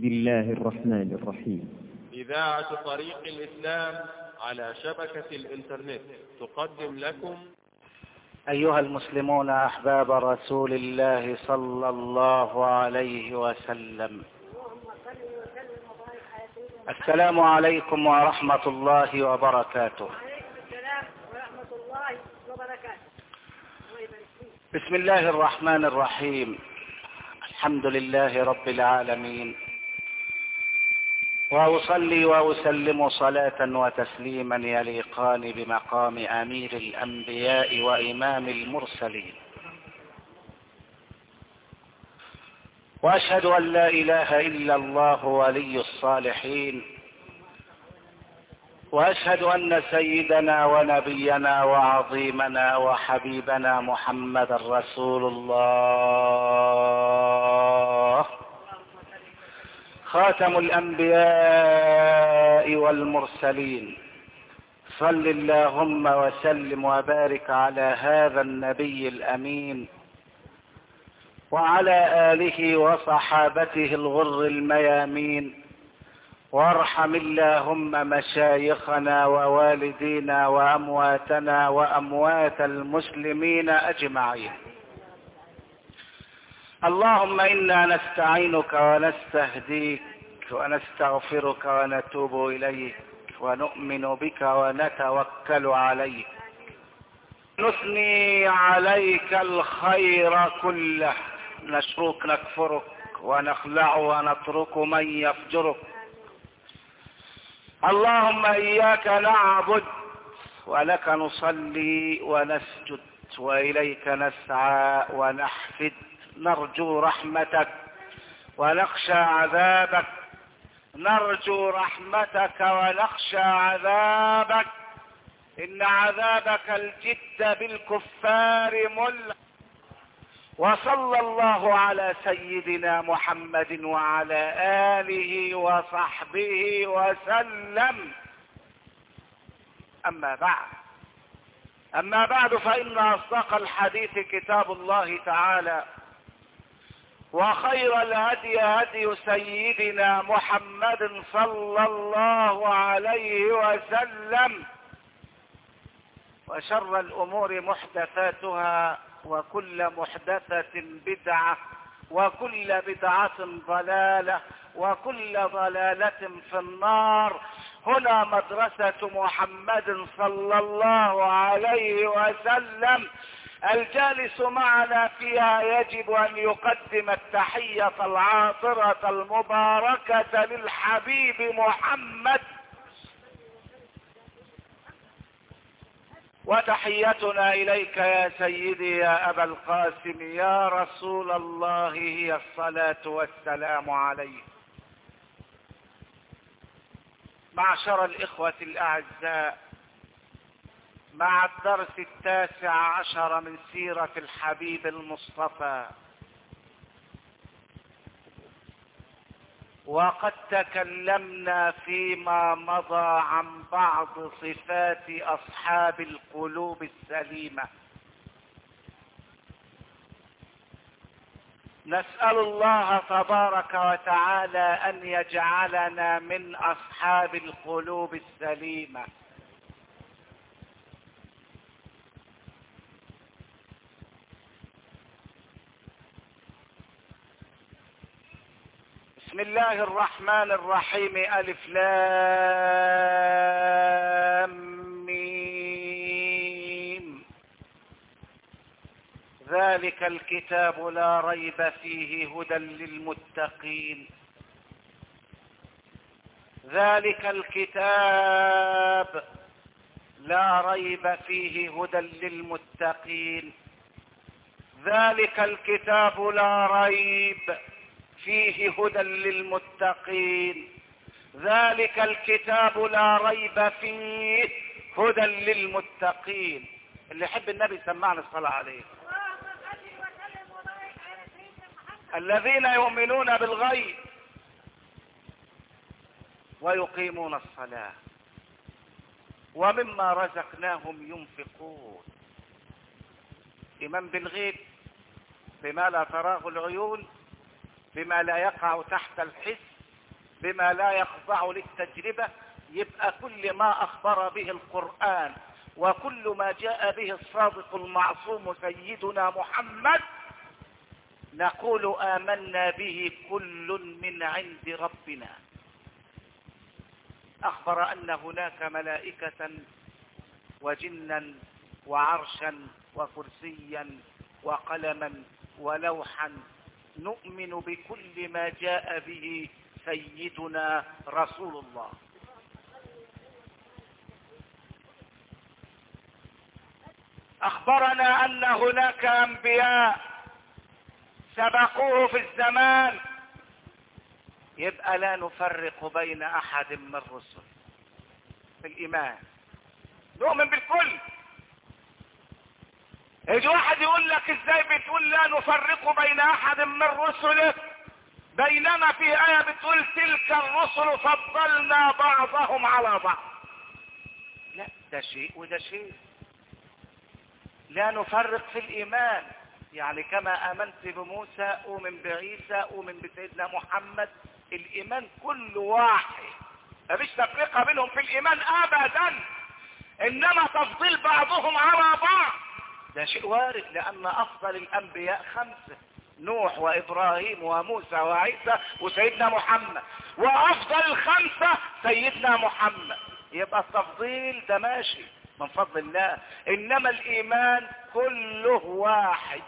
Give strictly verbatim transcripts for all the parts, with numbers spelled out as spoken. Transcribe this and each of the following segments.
بسم الله الرحمن الرحيم. إذاعة طريق الإسلام على شبكة الإنترنت تقدم لكم أيها المسلمون أحباب رسول الله صلى الله عليه وسلم، السلام عليكم ورحمة الله وبركاته. بسم الله الرحمن الرحيم. الحمد لله رب العالمين، وأصلي وأسلم صلاة وتسليما يليقان بمقام أمير الأنبياء وإمام المرسلين، وأشهد أن لا إله إلا الله ولي الصالحين، وأشهد أن سيدنا ونبينا وعظيمنا وحبيبنا محمد رسول الله خاتم الأنبياء والمرسلين. صل اللهم وسلم وبارك على هذا النبي الأمين وعلى آله وصحابته الغر الميامين، وارحم اللهم مشايخنا ووالدينا وأمواتنا وأموات المسلمين أجمعين. اللهم إنا نستعينك ونستهديك ونستغفرك ونتوب إليك ونؤمن بك ونتوكل عليك، نثني عليك الخير كله، نشكرك نكفرك ونخلع ونترك من يفجرك. اللهم إياك نعبد ولك نصلي ونسجد وإليك نسعى ونحفد، نرجو رحمتك ونخشى عذابك، نرجو رحمتك ونخشى عذابك، إن عذابك الجد بالكفار ملحق. وصلى الله على سيدنا محمد وعلى آله وصحبه وسلم. أما بعد أما بعد فإن أصدق الحديث كتاب الله تعالى، وخير الهدي هدي سيدنا محمد صلى الله عليه وسلم، وشر الأمور محدثاتها، وكل محدثة بدعة، وكل بدعة ضلالة، وكل ضلالة في النار. هنا مدرسة محمد صلى الله عليه وسلم، الجالس معنا فيها يجب أن يقدم التحية العاطرة المباركة للحبيب محمد، وتحيتنا إليك يا سيدي يا أبا القاسم يا رسول الله هي الصلاة والسلام عليك. معشر الإخوة الأعزاء، مع الدرس التاسع عشر من سيرة الحبيب المصطفى، وقد تكلمنا فيما مضى عن بعض صفات أصحاب القلوب السليمة. نسأل الله تبارك وتعالى أن يجعلنا من أصحاب القلوب السليمة. بسم الله الرحمن الرحيم. ألف لام ميم. ذلك الكتاب لا ريب فيه هدى للمتقين. ذلك الكتاب لا ريب فيه هدى للمتقين. ذلك الكتاب لا ريب فيه هدى للمتقين. ذلك الكتاب لا ريب فيه هدى للمتقين. اللي يحب النبي سمعنا الصلاة عليه. الذين يؤمنون بالغيب ويقيمون الصلاة ومما رزقناهم ينفقون. إيمان بالغيب بما لا تراه العيون، بما لا يقع تحت الحس، بما لا يخضع للتجربة، يبقى كل ما أخبر به القرآن وكل ما جاء به الصادق المعصوم سيدنا محمد نقول آمنا به كل من عند ربنا. أخبر أن هناك ملائكة وجنا وعرشا وكرسيا وقلما ولوحا، نؤمن بكل ما جاء به سيدنا رسول الله. أخبرنا أن هناك أنبياء سبقوه في الزمان، يبقى لا نفرق بين أحد من الرسل في الإيمان، نؤمن بالكل. يجي واحد يقول لك ازاي بتقول لا نفرق بين أحد من رسله بينما في آية بتقول تلك الرسل فضلنا بعضهم على بعض؟ لا، ده شيء وده شيء. لا نفرق في الإيمان، يعني كما آمنت بموسى أؤمن بعيسى أؤمن بسيدنا محمد، الإيمان كل واحد، مفيش تفرقة بينهم في الإيمان أبدا، إنما تفضيل بعضهم على بعض ده شيء وارد، لأن أفضل الأنبياء خمسة: نوح وإبراهيم وموسى وعيسى وسيدنا محمد، وأفضل الخمسة سيدنا محمد. يبقى التفضيل ده ماشي من فضل الله، إنما الإيمان كله واحد.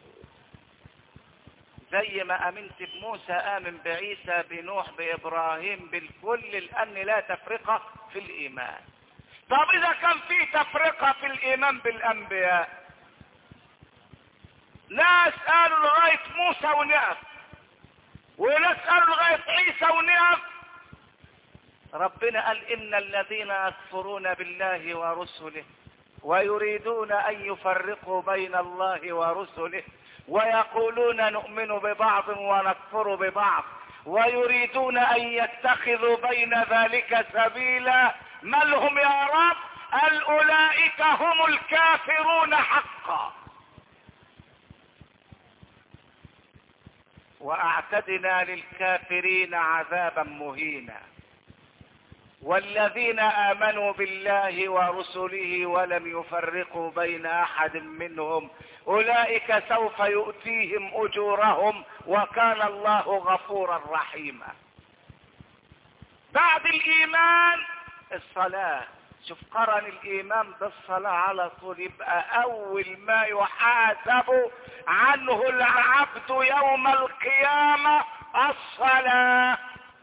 زي ما أمنت بموسى آمن بعيسى بنوح بإبراهيم بالكل، لأن لا تفرقة في الإيمان. طب إذا كان في تفرقة في الإيمان بالأنبياء، ناس قالوا لغاية موسى ونقف، وناس قالوا لغاية عيسى ونقف. ربنا قال إن الذين يكفرون بالله ورسله ويريدون أن يفرقوا بين الله ورسله ويقولون نؤمن ببعض ونكفر ببعض ويريدون أن يتخذوا بين ذلك سبيلا، ما لهم يا رب؟ قال أولئك هم الكافرون حقا. وأعتدنا للكافرين عذابا مهينا. والذين آمنوا بالله ورسله ولم يفرقوا بين أحد منهم أولئك سوف يؤتيهم أجورهم وكان الله غفورا رحيما. بعد الإيمان الصلاة، شوف قرن الإيمان بالصلاة على طول، يبقى أول ما يحاسب عنه العبد يوم القيامة الصلاة.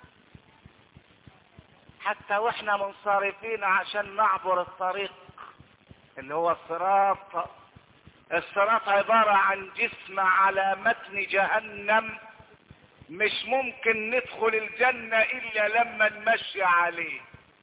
حتى واحنا منصرفين عشان نعبر الطريق اللي هو الصراط، الصراط عبارة عن جسم على متن جهنم، مش ممكن ندخل الجنة إلا لما نمشي عليه.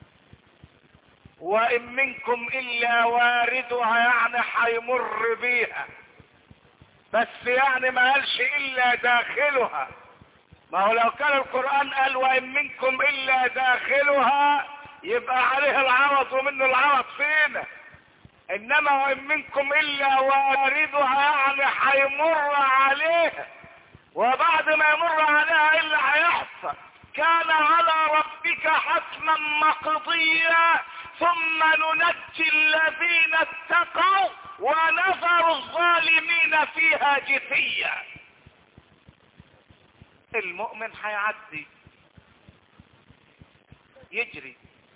وإن منكم إلا واردها، يعني حيمر بيها، بس يعني ما قالش إلا داخلها. ما هو لو كان القرآن قال وإن منكم إلا داخلها يبقى عليه العوض ومنه العوض فينا، إنما وإن منكم إلا واردها يعني حيمر عليها، وبعد ما يمر عليها إلا هيحصل كان على ربك حتما مقضيا ثم ننجي الذين اتقوا ونذر الظالمين فيها جثيا. المؤمن هيعدي يجري،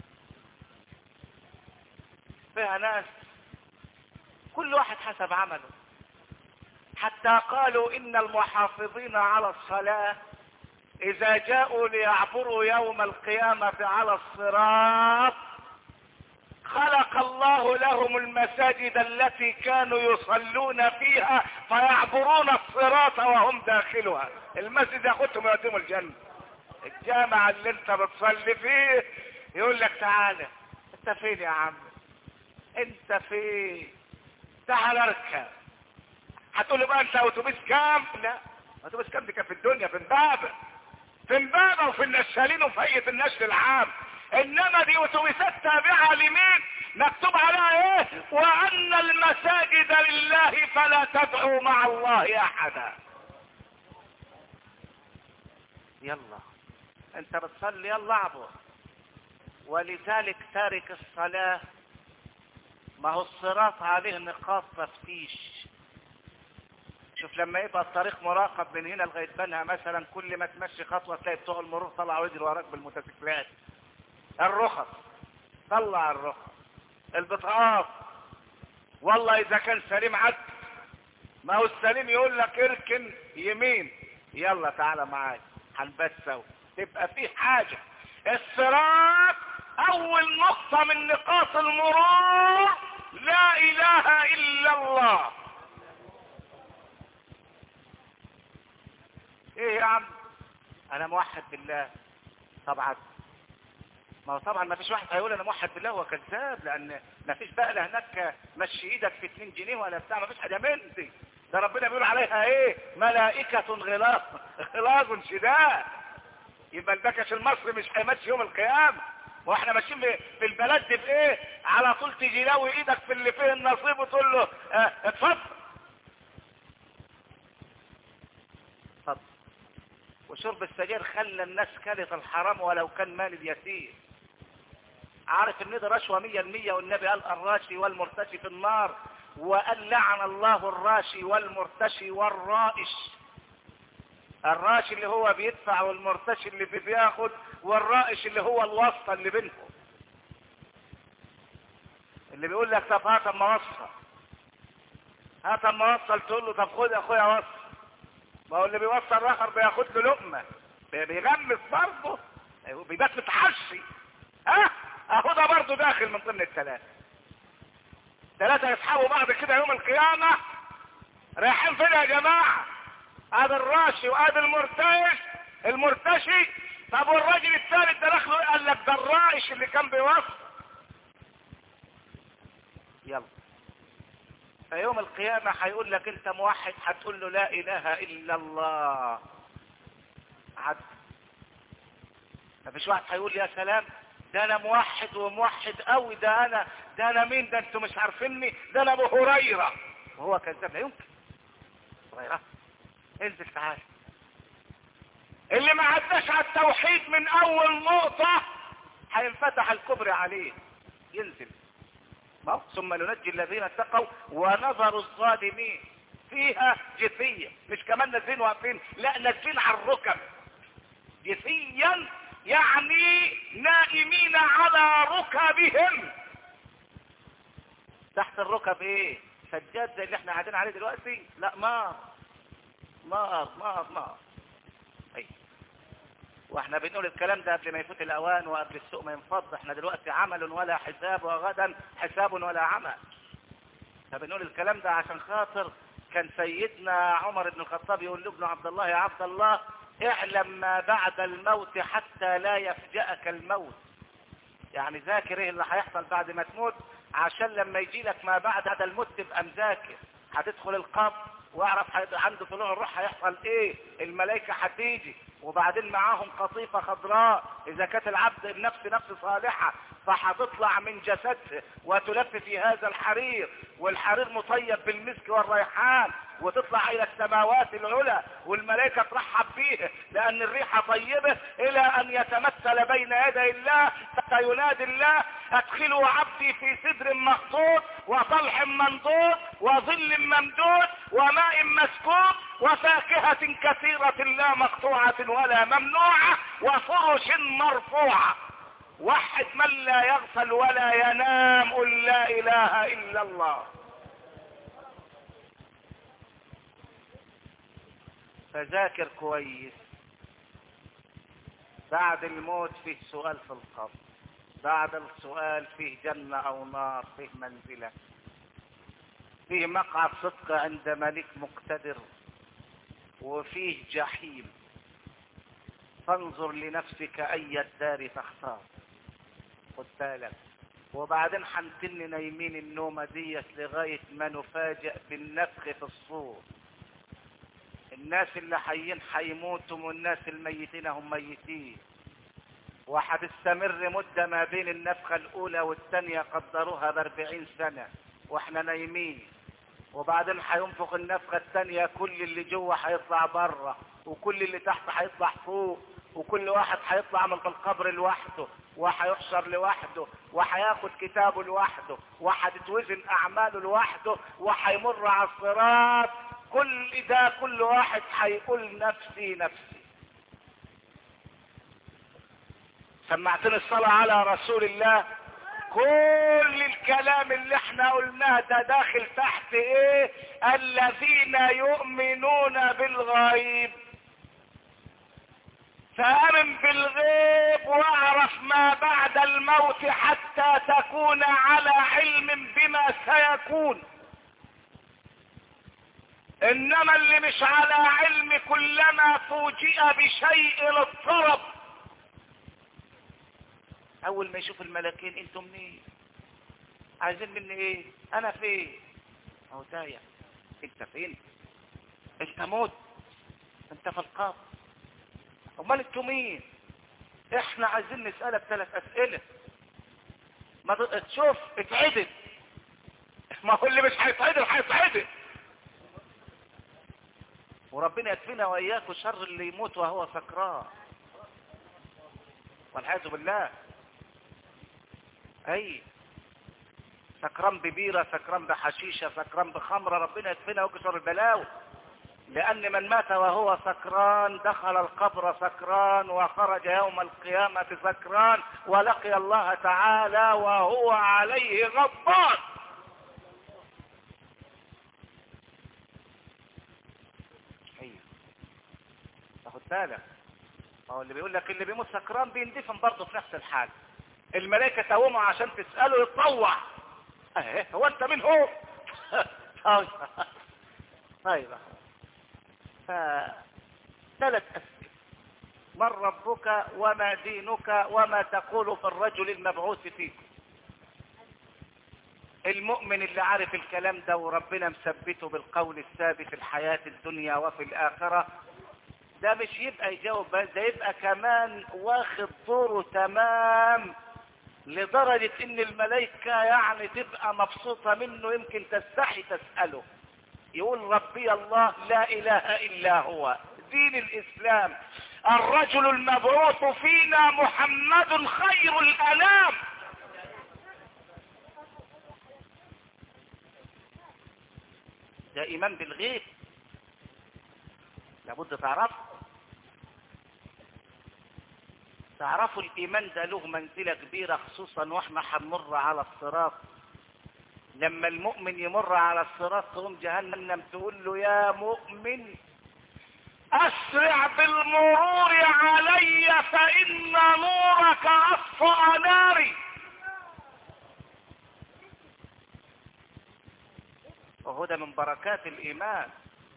فيها ناس كل واحد حسب عمله، حتى قالوا إن المحافظين على الصلاة إذا جاءوا ليعبروا يوم القيامة على الصراط خلق الله لهم المساجد التي كانوا يصلون فيها فيعبرون الصراط وهم داخلها. المسجد ياخدهم يوديهم الجنة. الجامع اللي انت بتصلي فيه يقول لك تعالى، انت فين يا عم؟ انت فين؟ تعال اركب. هتقول له بقى انت اتوبيس كام؟ لا، اتوبيس كام دي كان في الدنيا في امبابة في امبابة وفي النشالين وفي هيئة النشر العام، انما دي اتوبيسات تابعة لمين؟ مكتوب عليها ايه؟ وان المساجد لله فلا تدعوا مع الله احدا. يلا انت بتصلي يلا اعبر. ولذلك تارك الصلاة ما هو الصراط عليه نقاط تفتيش. شوف لما يبقى الطريق مراقب من هنا لغاية بنها مثلا، كل ما تمشي خطوة تلاقي بتوع المرور طلعوا يجروا وراك بالموتوسيكلات. الرخص طلع الرخص، البطاقات والله اذا كان سليم عد، ما هو السليم يقول لك اركن يمين، يلا تعالى معايا هنبات سوا، تبقى في حاجة. الصراط اول نقطة من نقاط المرور لا اله الا الله. ايه يا عم انا موحد بالله؟ طبعا ما هو طبعا ما فيش واحد هيقول انا موحد بالله هو كذاب، لان ما فيش بقى هناك مشي ايدك في اتنين جنيه ولا بتاع، ما فيش حاجه من دي. ده ربنا بيقول عليها ايه؟ ملائكة غلاظ غلاظ شداد. يبقى البكش المصري مش هيمشي يوم القيامة. واحنا ماشيين في البلد دي بايه؟ على طول تيجي لاوي ايدك في اللي فيه النصيب وتقول له اه اتفضل اتفضل. وشرب السجاير خلى الناس كلت الحرام ولو كان مال اليتيم. عارف ان ده رشوة مية المية، والنبي قال الراشي والمرتشي في النار، وقال لعن الله الراشي والمرتشي والرائش. الراشي اللي هو بيدفع، والمرتشي اللي بياخد، والرائش اللي هو الواسطة اللي بينهم، اللي بيقول لك طب هات اما اوصل، هات اما اوصل، تقول له طب خد يا اخويا وصل. ما هو اللي بيوصل الاخر بياخد له لقمة، بيغمس برضه، بيبات متحشي. ها اهو ده برضه داخل من ضمن الثلاثة. ثلاثة يسحبوا بعض كده يوم القيامة. رايحين فين يا جماعة؟ ادي الراشي وادي المرتشي المرتشي. طب والراجل الثالث ده دخله قال لك ده الرائش اللي كان بيوصل. يلا فيوم القيامة هيقول لك انت موحد، هتقول له لا اله الا الله. عد مفيش واحد هيقول يا سلام ده انا موحد وموحد قوي، ده انا ده انا مين ده انتوا مش عارفيني، ده انا ابو هريرة. وهو كذاب، لا يمكن. هريرة انزل تعال. اللي ما عداش على التوحيد من اول نقطة هينفتح الكبر عليه، ينزل. ثم ننجي الذين اتقوا ونظر الظالمين فيها جثية. مش كمان نازلين واقفين، لا نازلين على الركب جثيا، يعني نائمين على ركبهم. تحت الركب ايه؟ سجاد زي اللي احنا قاعدين عليه دلوقتي؟ لا نار نار نار نار. اي واحنا بنقول الكلام ده قبل ما يفوت الاوان وقبل السوق ما ينفض. احنا دلوقتي عمل ولا حساب، وغدا حساب ولا عمل. فبنقول الكلام ده عشان خاطر كان سيدنا عمر بن الخطاب يقول لابنه عبد الله يا عبد الله اعلم ما بعد الموت حتى لا يفجأك الموت. يعني ذاكر ايه اللي هيحصل بعد ما تموت، عشان لما يجي لك ما بعد الموت تبقى مذاكر. هتدخل القبر واعرف عنده طلوع الروح هيحصل ايه، الملائكة هتيجي وبعدين معاهم قطيفة خضراء، اذا كانت العبد النفس نفس صالحة فهتطلع من جسده وتلف في هذا الحرير، والحرير مطيب بالمسك والريحان، وتطلع الى السماوات العلى والملائكة ترحب فيه لان الريحة طيبة، الى ان يتمثل بين يدي الله فينادي الله ادخلوا عبدي في سدر مخضود وطلح منضود وظل ممدود وماء مسكوب وفاكهة كثيرة لا مقطوعة ولا ممنوعة وفرش مرفوعة. وحد من لا يغفل ولا ينام، قل لا اله الا الله. فذاكر كويس. بعد الموت فيه سؤال في القبر، بعد السؤال فيه جنة او نار، فيه منزلة، فيه مقعد صدق عند ملك مقتدر، وفيه جحيم. فانظر لنفسك اي الدار تختار. خد بالك. وبعدين هنتن نايمين النومة ديت لغاية ما نفاجئ بالنفخ في الصور. الناس اللي حيين حيموتوا والناس الميتين هم ميتين، وهتستمر مدة ما بين النفخة الاولى والثانية قدروها باربعين سنة واحنا نايمين. وبعدين هينفخ النفخة الثانية، كل اللي جوه هيطلع بره وكل اللي تحت هيطلع فوق، وكل واحد هيطلع من القبر لوحده، وهيحشر لوحده، وهياخد كتابه لوحده، وهتتوزن اعماله لوحده، وهيمر على الصراط. كل ده كل واحد هيقول نفسي نفسي. سمعتني الصلاة على رسول الله. كل الكلام اللي احنا قلناه ده داخل تحت ايه؟ الذين يؤمنون بالغيب. فآمن بالغيب واعرف ما بعد الموت حتى تكون على علم بما سيكون. انما اللي مش على علم كلما فوجئ بشيء اضطرب. اول ما يشوف الملكين انتم منين؟ عايزين مني ايه؟ انا فين؟ اهو تايه. انت فين؟ انت موت، انت في القبر. امال انتم مين؟ احنا عايزين نسألك ثلاث اسئلة. ما تشوف اتعدل. ما هو اللي مش هيتعدل هيتعدل. وربنا يكفينا واياكم شر اللي يموت وهو سكران والعياذ بالله. اي سكران ببيرة، سكران بحشيشة، سكران بخمرة، ربنا يكفينا ويكفي شر البلاوي. لأن من مات وهو سكران دخل القبر سكران وخرج يوم القيامة سكران ولقي الله تعالى وهو عليه غضبان. ايوه تاخد بالك. هو اللي بيقول لك اللي بيموت سكران بيندفن برضه في نفس الحال. الملائكة تقوموا عشان تسأله يتطوع. اهي هو انت مين هو؟ طيب ثلاث أسئلة. من ربك وما دينك وما تقول في الرجل المبعوث فيكم. المؤمن اللي عارف الكلام ده وربنا مثبته بالقول الثابت في الحياة الدنيا وفي الآخرة، ده مش يبقى يجاوب بس، ده يبقى كمان واخد دوره تمام، لدرجة ان الملائكة يعني تبقى مبسوطة منه، يمكن تستحي تسأله. يقول ربي الله لا اله الا هو، دين الاسلام، الرجل المبعوث فينا محمد خير الانام. ده ايمان بالغيب لابد تعرفه. تعرفوا الايمان ده له منزلة كبيرة، خصوصا واحنا هنمر على الصراط. لما المؤمن يمر على الصراط تقوم جهنم تقول له يا مؤمن اسرع بالمرور علي فان نورك اطفأ ناري. وهو ده من بركات الايمان.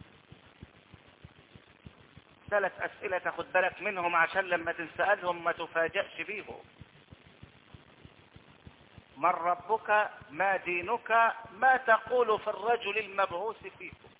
ثلاث اسئلة تاخد بالك منهم عشان لما تنسألهم ما تفاجأش بيهم. من ربك؟ ما دينك؟ ما تقول في الرجل المبعوث فيكم؟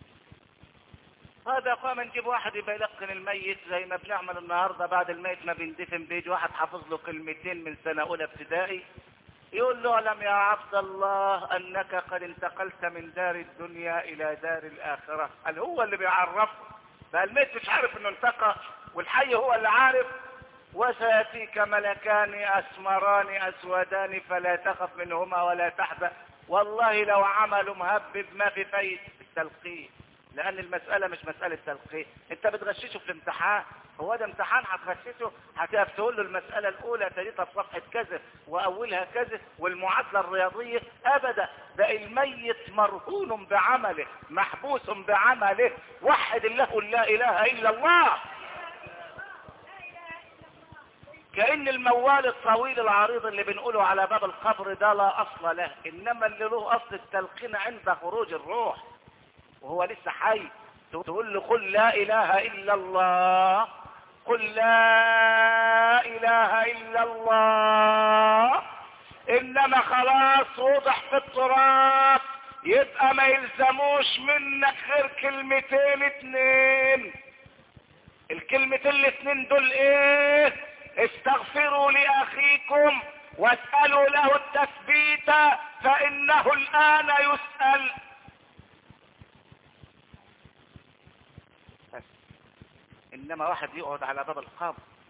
هذا قام نجيب واحد يبقى يلقن الميت زي ما بنعمل النهارده بعد الميت ما بيندفن، بيجي واحد حافظ له كلمتين من سنه اولى ابتدائي يقول له اعلم يا عبد الله انك قد انتقلت من دار الدنيا الى دار الاخره. قال هو اللي بيعرفه بقى، الميت مش عارف انه انتقل والحي هو اللي عارف. وسيأتيك ملكان أسمران أسودان فلا تخف منهما ولا تحزن. والله لو عملوا مهبب ما في فايدة التلقين، لأن المسألة مش مسألة تلقين. أنت بتغششه في الامتحان، هو ده امتحان هتغششه؟ هتقف تقول له المسألة الأولى تجدها في صفحة كذا وأولها كذا والمعادلة الرياضية؟ أبدا، ده الميت مرهون بعمله، محبوس بعمله. وحد الله لا إله إلا الله. كأن الموال الطويل العريض اللي بنقوله على باب القبر ده لا أصل له، إنما اللي له أصل التلقين عند خروج الروح وهو لسه حي. تقول له قل لا إله إلا الله، قل لا إله إلا الله. إنما خلاص وضح في التراب، يبقى ما يلزموش منك غير كلمتين اتنين. الكلمتين الاتنين دول ايه؟ استغفروا لأخيكم واسألوا له التثبيت فإنه الآن يسأل. بس. إنما واحد يقعد على باب القبر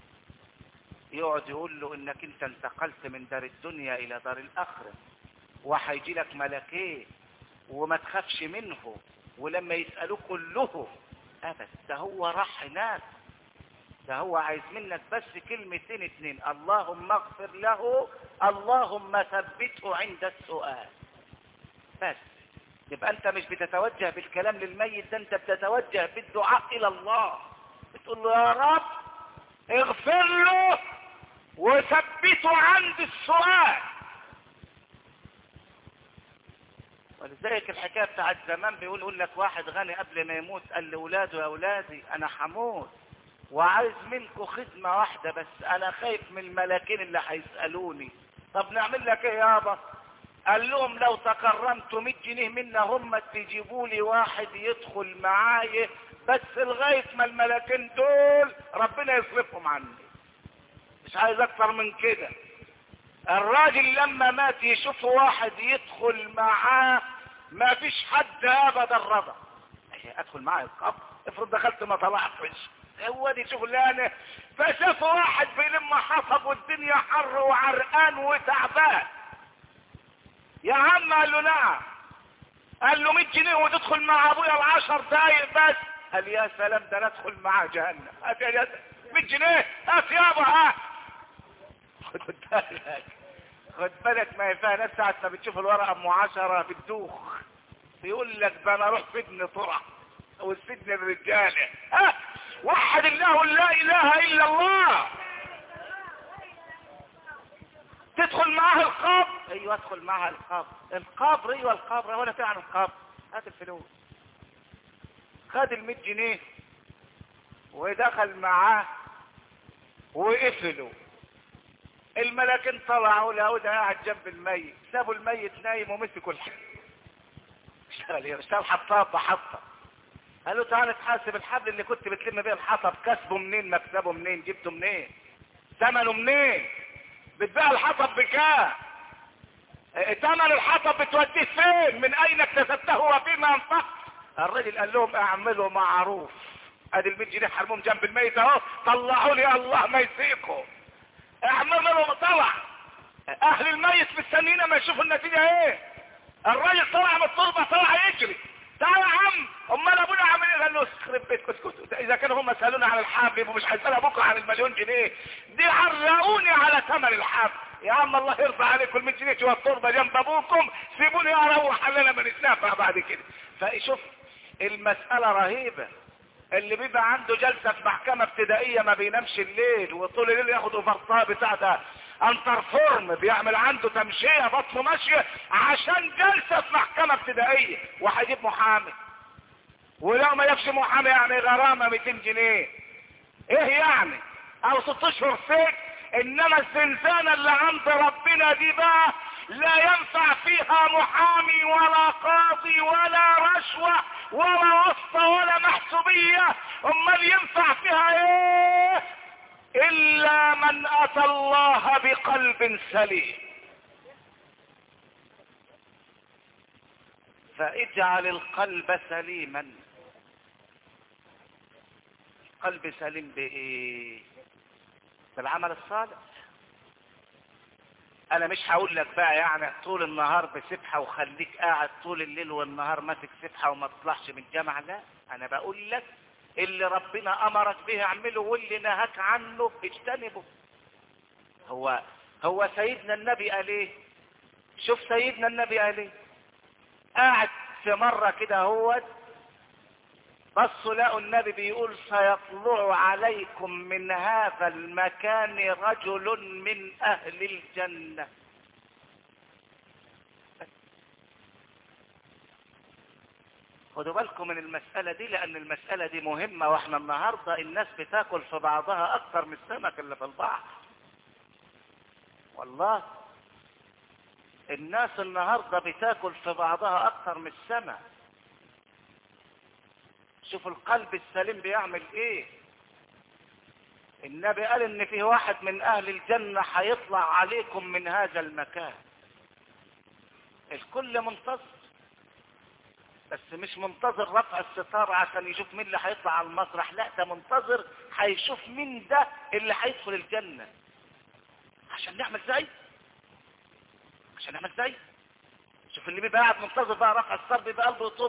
يقعد يقول له انك انت انتقلت من دار الدنيا الى دار الاخره، وهيجي لك ملكين وما تخافش منه، ولما يسألوك قل له ابد. ده هو راح هناك، ده هو عايز منك بس كلمتين اتنين: اللهم اغفر له، اللهم ثبته عند السؤال. بس يبقى انت مش بتتوجه بالكلام للميت، ده انت بتتوجه بالدعاء الى الله، بتقول له يا رب اغفر له وثبته عند السؤال. ولذلك الحكايه بتاعت زمان بيقول يقول لك واحد غني قبل ما يموت قال لاولاده: يا اولادي انا هموت وعايز منكم خدمه واحده بس، انا خايف من الملاكين اللي هيسالوني. طب نعمل لك ايه يابا؟ قال لهم: لو تكرمتوا مية جنيه منا هم تجيبوا لي واحد يدخل معايا بس لغايه ما الملاكين دول ربنا يصرفهم عني، مش عايز اكتر من كده. الراجل لما مات يشوف واحد يدخل معاه، ما فيش حد ابدا رضى. ادخل معاه القبر، افرض دخلت ما طلعتش، هو دي شغلانه. فشاف واحد بيلم حصب والدنيا حر وعرقان وتعبان. يا عم قال له نعم. قال له مية جنيه وتدخل مع ابويا العشر دقايق بس. قال يا سلام، ده انا ادخل معاه جهنم. هات يا مية جنيه، هات يابا هات. خد بالك خد بالك، ما ينفع ناس ساعة ما بتشوف الورقة ام عشرة بتدوخ، يقول لك ده انا اروح سجن طرح والسجن الرجاله. ها وحد الله لا اله الا الله. تدخل معاه القبر؟ ايوه ادخل معاه القبر. القبر ايوه القبر، ولا فعلا القبر. هات الفلوس. خد ال مية جنيه ودخل معاه وقفلوا. الملاكين طلعوا لقوا ده قاعد جنب الميت، سابوا الميت نايم ومسكوا الحبل. اشتغل ايه؟ اشتغل حطاب بحطه. قالوا تعالى تحاسب الحبل اللي كنت بتلم بيه الحطب، كسبه منين؟ مكسبه منين؟ جبته منين؟ ثمنه منين؟ بتبيع الحطب بكام؟ ثمن الحطب بتوديه فين؟ من اين اكتسبته وفيما انفقت؟ الراجل قال لهم اعملوا معروف، ادي ال مية جنيه حرمهم جنب الميت اهو، طلعوا لي الله ما يسيقوا. اعملوا طلع. اهل الميت مستنينا ما يشوفوا النتيجه ايه. الراجل طلع من التربه، طلع يجري. تعال يا عم، امال ابونا عامل ايه؟ قال له اسخرب بيتكم اسكتوا، اذا كانوا هم سالونا عن الحبل يبقوا مش هيسالوا بكره عن المليون جنيه. دي عرقوني على ثمن الحبل. يا عم الله يرضى عليكم، ال مية جنيه جوا التربه جنب ابوكم، سيبوني اروح لنا ما نتنافع بعد كده. فشوف المساله رهيبه. اللي بيبقى عنده جلسه في محكمه ابتدائيه ما بينامش الليل، وطول الليل ياخد اوفرطاه بتاعته انترفورم، بيعمل عنده تمشيه بطنه ماشيه عشان جلسه في محكمه ابتدائيه، وهيجيب محامي، ولو ما يفش محامي يعني غرامه ميتين جنيه. ايه يعني؟ او ست اشهر سجن. انما الزنزانه اللي عند ربنا دي بقى لا ينفع فيها محامي ولا قاضي ولا رشوه ولا واسطه ولا محسوبيه. امال ينفع فيها ايه؟ الا من اتى الله بقلب سليم. فاجعل القلب سليما. قلب سليم بايه؟ بالعمل الصالح. انا مش هقول لك بقى يعني طول النهار بسبحه وخليك قاعد طول الليل والنهار ماسك سبحه وما تطلعش من الجامعه، لا. انا بقول لك اللي ربنا امرك به اعمله، واللي نهاك عنه اجتنبه. هو هو سيدنا النبي قال ايه؟ شوف سيدنا النبي قال ايه. قاعد في مره كده هو بصوا لقوا النبي بيقول: سيطلع عليكم من هذا المكان رجل من اهل الجنة. خدوا بالكم من المسألة دي، لان المسألة دي مهمة، واحنا النهاردة الناس بتاكل في بعضها اكتر من السمك اللي في البحر. والله الناس النهاردة بتاكل في بعضها اكتر من السمك. شوف القلب السليم بيعمل ايه. النبي قال ان فيه واحد من اهل الجنة هيطلع عليكم من هذا المكان. الكل منتظر، بس مش منتظر رفع الستار عشان يشوف مين اللي هيطلع على المسرح، لا، ده منتظر هيشوف مين ده اللي هيدخل الجنة. عشان نعمل زي عشان نعمل زي شوف اللي بيبقى قاعد منتظر بقى رفع الصلب بيبقى قلبه يطب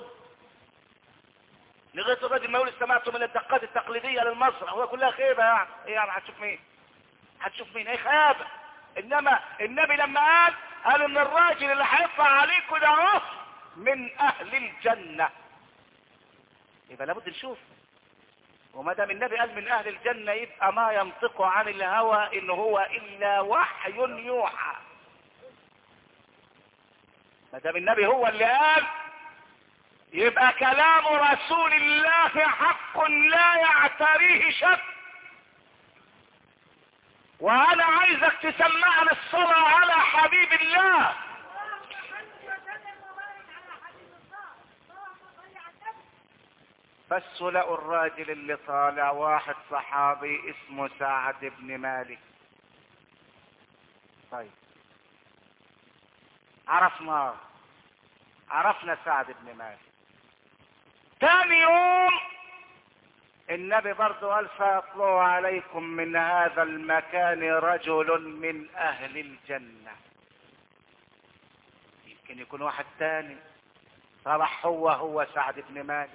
لغايه الراجل ما يقول استمعت من الدقات التقليديه للمسرح هو كلها خيبه يعني ايه يعني هتشوف مين هتشوف مين ايه خيبه انما النبي لما قال قال ان الراجل اللي هيطلع عليكم ده اهو من اهل الجنه يبقى لابد نشوف وما دام النبي قال من اهل الجنه يبقى ما ينطق عن الهوى ان هو الا وحي يوحى ما دام النبي هو اللي قال يبقى كلام رسول الله حق لا يعتريه شك وانا عايزك تسمعني الصلاة على حبيب الله بس لقوا الراجل اللي طالع واحد صحابي اسمه سعد بن مالك طيب عرفنا عرفنا سعد بن مالك ثاني يوم النبي برضو قال سيطلع عليكم من هذا المكان رجل من اهل الجنة يمكن يكون واحد ثاني صبح هو هو سعد بن مالك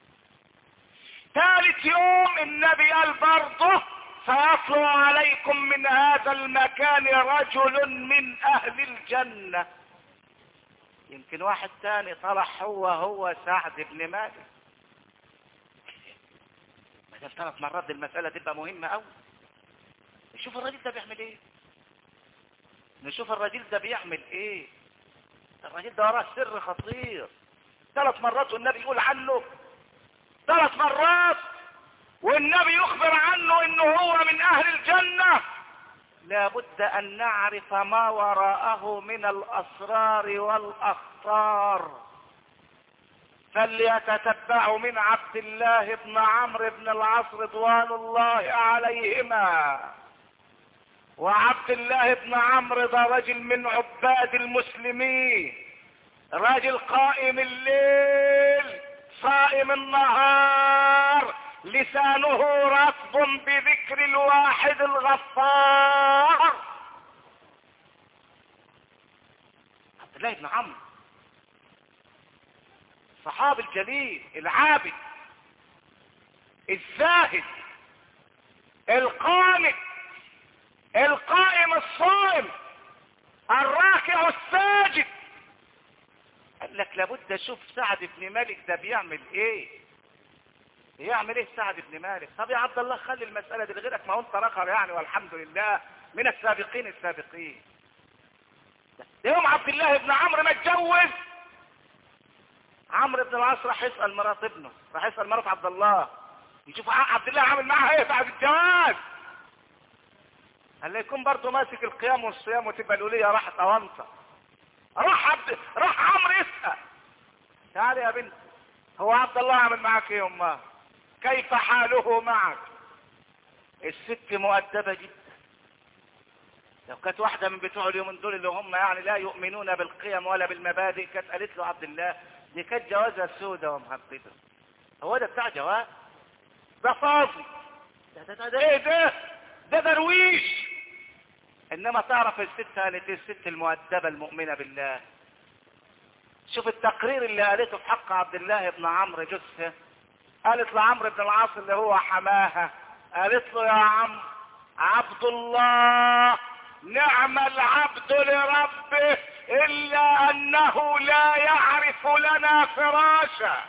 ثالث يوم النبي قال برضه سيطلع عليكم من هذا المكان رجل من اهل الجنة يمكن واحد ثاني طلع هو هو سعد بن مالك ما دام ثلاث مرات دي المسألة تبقى مهمة قوي نشوف الراجل ده بيعمل ايه نشوف الراجل ده بيعمل ايه الراجل ده وراه سر خطير ثلاث مرات والنبي يقول عنه ثلاث مرات والنبي يخبر عنه انه هو من اهل الجنة لابد ان نعرف ما وراءه من الاسرار والاخطار فليتتبعوا من عبد الله بن عمرو بن العاص رضوان الله عليهما وعبد الله بن عمرو ده رجل من عباد المسلمين راجل قائم الليل صائم النهار لسانه رطب بذكر الواحد الغفار عبد الله بن عمرو الصحابي الجليل العابد الزاهد القانت القائم الصائم الراكع الساجد قال لك لابد اشوف سعد بن مالك ده بيعمل ايه يعمل ايه سعد بن مالك طب يا عبد الله خلي المسألة دي لغيرك ما هو انت رخر يعني والحمد لله من السابقين السابقين يوم عبد الله بن عمرو ما اتجوز عمرو بن العاص راح يسأل مرات ابنه راح يسأل مرات عبد الله يشوف عبد الله عامل معاها ايه بعد الجواز قال له يكون برضه ماسك القيام والصيام وتبقى الولية راحت اوانطة راح عبد راح عمرو يسأل تعالي يا بنت هو عبد الله عامل معاك ايه امه كيف حاله معك الست مؤدبة جدا لو كانت واحدة من بتوع اليومين دول اللي هم يعني لا يؤمنون بالقيم ولا بالمبادئ كانت قالت له عبد الله دي كانت جوازها سودة ومحددة هو ده بتاع جواز ده فاضي ده ده ده, ده ايه ده ده درويش انما تعرف الست قالت الست المؤدبة المؤمنة بالله شوف التقرير اللي قالته في حق عبد الله بن عمرو جثة قالت لعمرو بن العاص اللي هو حماها قالت له يا عم عبد الله نعم العبد لربه الا انه لا يعرف لنا فراشا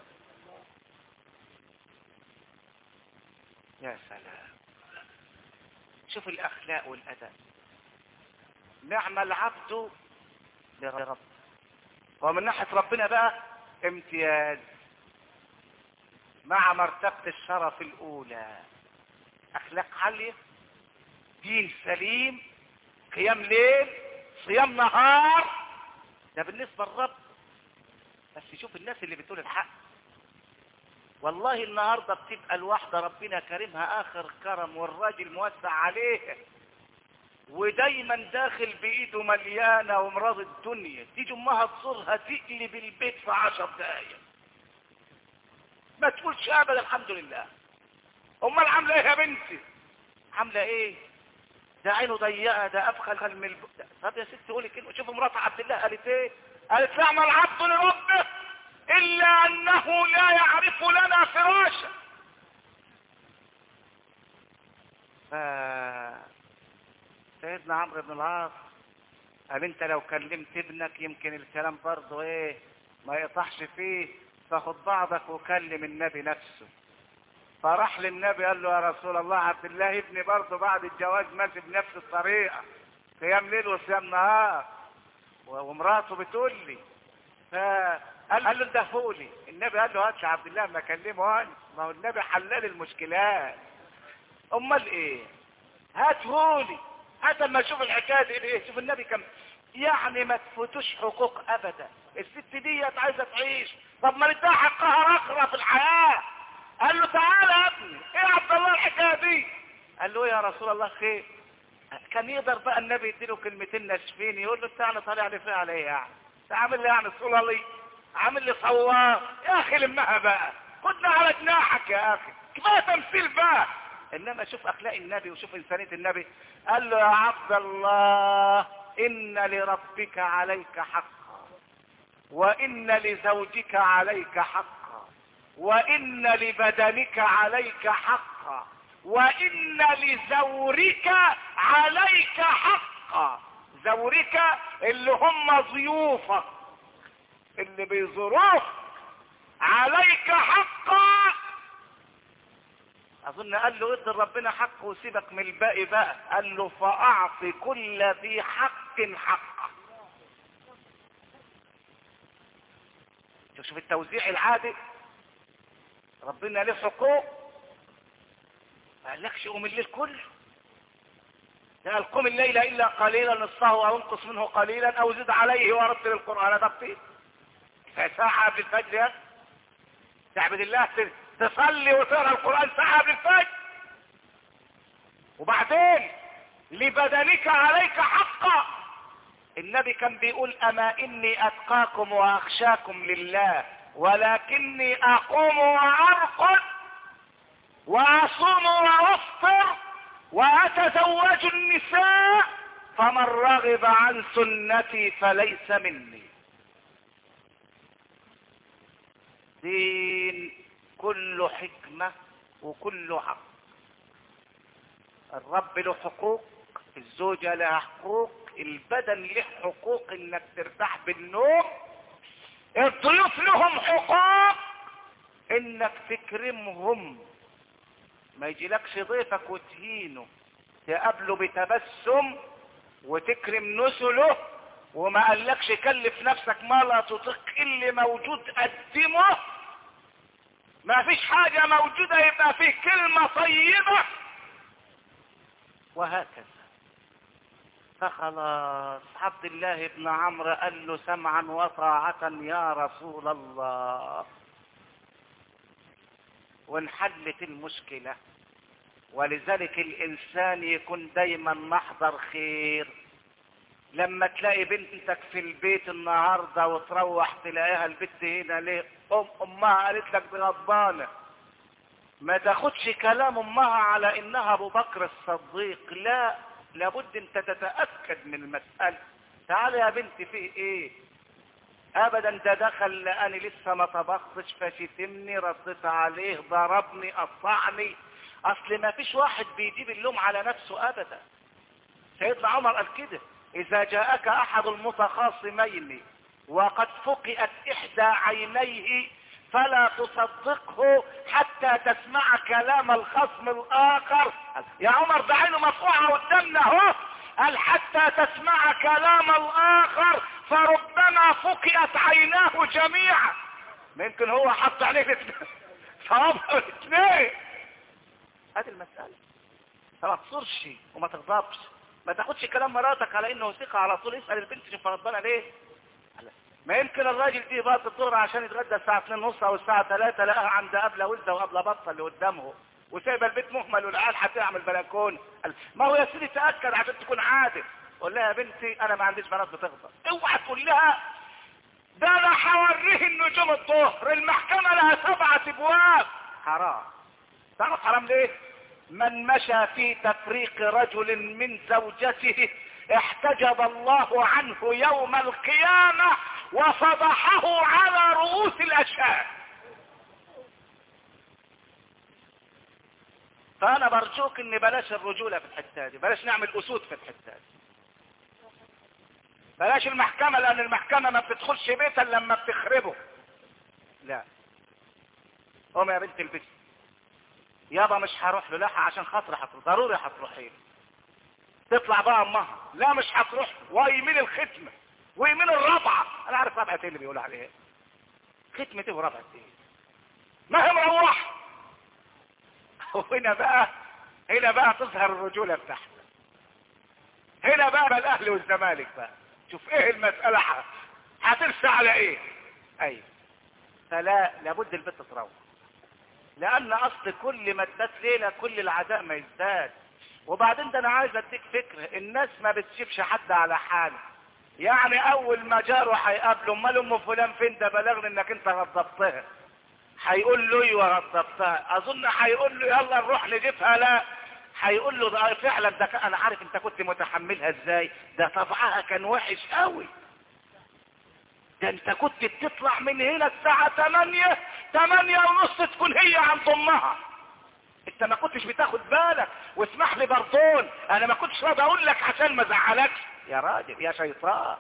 يا سلام شوف الاخلاق والادب نعم العبد لربه ومن ناحية ربنا بقى امتياز مع مرتبة الشرف الاولى اخلاق عالية دين سليم قيام ليل صيام نهار ده بالنسبة للرب بس شوف الناس اللي بتقول الحق والله النهاردة بتبقى الواحدة ربنا كرمها اخر كرم والراجل موسع عليه ودايما داخل بايده مليانة ومراض الدنيا تيجي امها تصورها تقلب البيت في عشر دقايق ما تقولش ابدا الحمد لله امال عامله ايه يا بنتي عامله ايه ده عينه ضيقه، ده ابخل من الب... طب يا ست قولي كلمه. شوف مرات عبد الله قالت ايه؟ قالت نعم العبد لربه الا انه لا يعرف لنا فراشا. ف سيدنا عمرو بن العاص قال انت لو كلمت ابنك يمكن الكلام برضه ايه ما يقطعش فيه، فخد بعضك وكلم النبي نفسه. فراح للنبي قال له يا رسول الله عبد الله ابني برضه بعد الجواز ماشي بنفس الطريقه، صيام ليل وصيام نهار، ومراته بتقول لي. فقال له اندهولي. النبي قال له هات يا عبد الله ما اكلمه انا، ما هو النبي حلال المشكلات. امال ايه؟ هاتهولي، هات اما اشوف الحكايه دي ايه. شوف النبي كم يعني ما تفوتوش حقوق ابدا. الست ديت عايزه تعيش، طب ما نديها حقها اخرى في الحياه. قال له تعالى يا ابني، ايه يا عبد الله الحكايه دي؟ قال له يا رسول الله خير. كان يقدر بقى النبي يديله كلمتين ناشفين، يقول له انت يعني طالع لي فيها على ايه يعني؟ انت عامل لي يعني صلالي، عامل لي صوار يا اخي، لمها بقى، خدنا على جناحك يا اخي، كفايه تمثيل بقى. انما شوف اخلاق النبي وشوف انسانيه النبي. قال له يا عبد الله ان لربك عليك حقا، وان لزوجك عليك حقا، وان لبدنك عليك حقا، وان لزورك عليك حقا. زورك اللي هم ضيوفك اللي بيزوروك عليك حقا. اظن قال له ادي ربنا حقه وسيبك من الباقي بقى. قال له فاعط كل ذي حق حقه. شوف التوزيع العادل، ربنا له حقوق، ما قالكش قوم الليل كله، ده قال قم الليل الا قليلا نصفه او انقص منه قليلا او زد عليه ورتل القران ترتيلا. فساعه قبل الفجر يا تعبد الله، تصلي وتقرا القران ساعه قبل الفجر. وبعدين لبدنك عليك حقا. النبي كان بيقول اما اني اتقاكم واخشاكم لله ولكني اقوم وارقد واصوم وافطر واتزوج النساء فمن رغب عن سنتي فليس مني. دين كله حكمة وكله حق. الرب له حقوق، الزوجة لها حقوق، البدن له حقوق انك ترتاح بالنوم، الضيوف لهم حقوق انك تكرمهم، ما يجيلكش ضيفك وتهينه، تقابله بتبسم وتكرم نسله، وما قالكش كلف نفسك ما لا تطيق، اللي موجود قدمه، ما فيش حاجة موجودة يبقى فيه كلمة طيبة، وهكذا. فخلاص عبد الله بن عمرو قال له سمعا وطاعة يا رسول الله، وانحلت المشكلة. ولذلك الانسان يكون دايما محضر خير. لما تلاقي بنتك في البيت النهاردة وتروح تلاقيها البنت هنا ليه ام امها قالت لك بغضبانة، ما تاخدش كلام امها على انها ابو بكر الصديق، لا، لابد انت تتأكد من المسألة. تعالى يا بنتي في ايه؟ ابدا ده دخل لاني لسه ما طبختش فشتمني، ردت عليه، ضربني، قطعني. اصل ما فيش واحد بيجيب اللوم على نفسه ابدا. سيدنا عمر قال كده اذا جاءك احد المتخاصمين وقد فقئت احدى عينيه فلا تصدقه حتى تسمع كلام الخصم الاخر. يا عمر ده عينه مفقوعه قدامنا اهو، قال حتى تسمع كلام الاخر فربما فقئت عيناه جميعا. ممكن هو حط عليك صوابه الاثنين. هذه المسألة. فما تصرش وما تغضبش، ما تاخدش كلام مراتك على انه ثقة على طول. اسأل البنت شوف ربنا ليه. ما يمكن الراجل دي بقى الظهر عشان يتغدى الساعة اتنين ونص او الساعة تلاتة لقاها عند قبلة وزة وقبلة بطة اللي قدامه، وسايبه البيت مهمل والعيال هتعمل بلكون. ما هو يا سيدي تأكد عشان تكون عادل. قول لها يا بنتي انا ما عنديش بنات بتغضب. اوعى تقول لها ده انا هوريه النجوم الظهر، المحكمة لها سبعة ابواب. حرام. تعرف حرام ليه؟ من مشى في تفريق رجل من زوجته احتجب الله عنه يوم القيامة وفضحه على رؤوس الاشهاد. فانا برجوك ان بلاش الرجولة في الحتة دي، بلاش نعمل اسود في الحتة دي، بلاش المحكمة، لان المحكمة ما بتدخلش بيتا لما بتخربه. لا، قوم يا بنت البيت يابا مش هروح له، لا عشان خاطري هتروح، ضروري هتروحي له. تطلع بقى امها، لا مش هتروح له، ويمين الختمة ويمين الرابعة، انا عارف رابعة ايه اللي بيقول عليها، ختمة ايه ورابعة ايه، ما هي مروحة. وهنا بقى هنا بقى تظهر الرجولة بتاعتك، هنا بقى الاهلي والزمالك بقى، شوف ايه المسألة هترسى على ايه. ايوه، فلا لابد البيت تروح، لان اصل كل ما ادت ليلة كل العداء ما يزداد. وبعدين ده انا عايز اديك فكرة، الناس ما بتسيبش حد على حاله، يعني اول ما جاره هيقابله امال ام فلان فين، ده بلغني انك انت غضبتها، هيقول له ايوه غضبتها، اظن هيقول له يلا نروح نجيبها، لا هيقول له ده فعلا ده انا عارف انت كنت متحملها ازاي، ده طبعها كان وحش قوي، ده انت كنت بتطلع من هنا الساعة تمانية تمانية ونص تكون هي عند امها، انت ما كنتش بتاخد بالك. واسمح لي برضون، انا ما كنتش راضي اقول لك عشان ما ازعلكش يا راجل يا شيطان.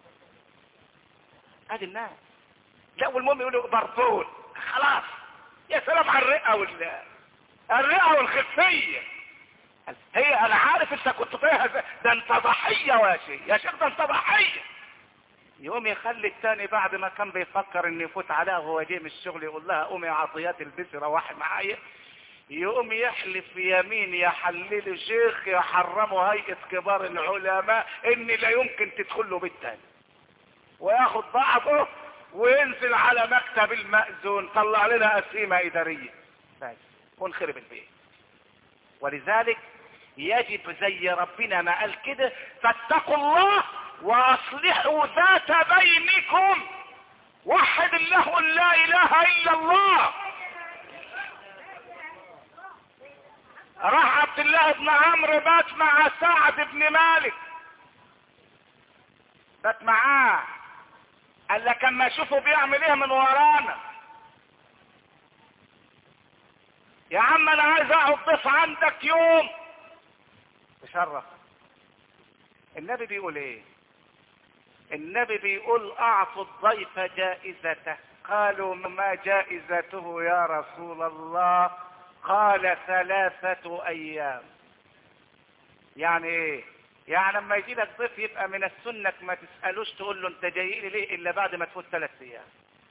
ادي الناس، لا والمهم يقولوا برضون خلاص. يا سلام على الرئة وال الرئة والخفية. هي انا عارف انت كنت فيها، ده انت ضحية واشي يا شيخ، ده انت ضحية. يقوم يخلي التاني بعد ما كان بيفكر ان يفوت عليها وهو جاي من الشغل يقول لها قومي يا عطيات البسي روحي معايا، يقوم يحلف يمين يحلل شيخ يحرموا هيئة كبار العلماء ان لا يمكن تدخل له بيت تاني، وياخد بعضه وينزل على مكتب المأذون طلع لنا قسيمة إدارية بس ونخرب البيت. ولذلك يجب زي ربنا ما قال كده، فاتقوا الله واصلحوا ذات بينكم، وحد الله لا اله الا الله. راح عبد الله بن عمرو بات مع سعد بن مالك، بات معاه، قال لك اما اشوفه بيعمل ايه من ورانا، يا عم انا عايز اقعد ضيف عندك يوم تشرف. النبي بيقول ايه؟ النبي بيقول اعطوا الضيف جائزته. قالوا ما جائزته يا رسول الله؟ قال ثلاثة ايام. يعني ايه؟ يعني لما يجي لك ضيف يبقى من السنة ما تسألوش تقول له انت جاي لي ليه الا بعد ما تفوت ثلاث ايام.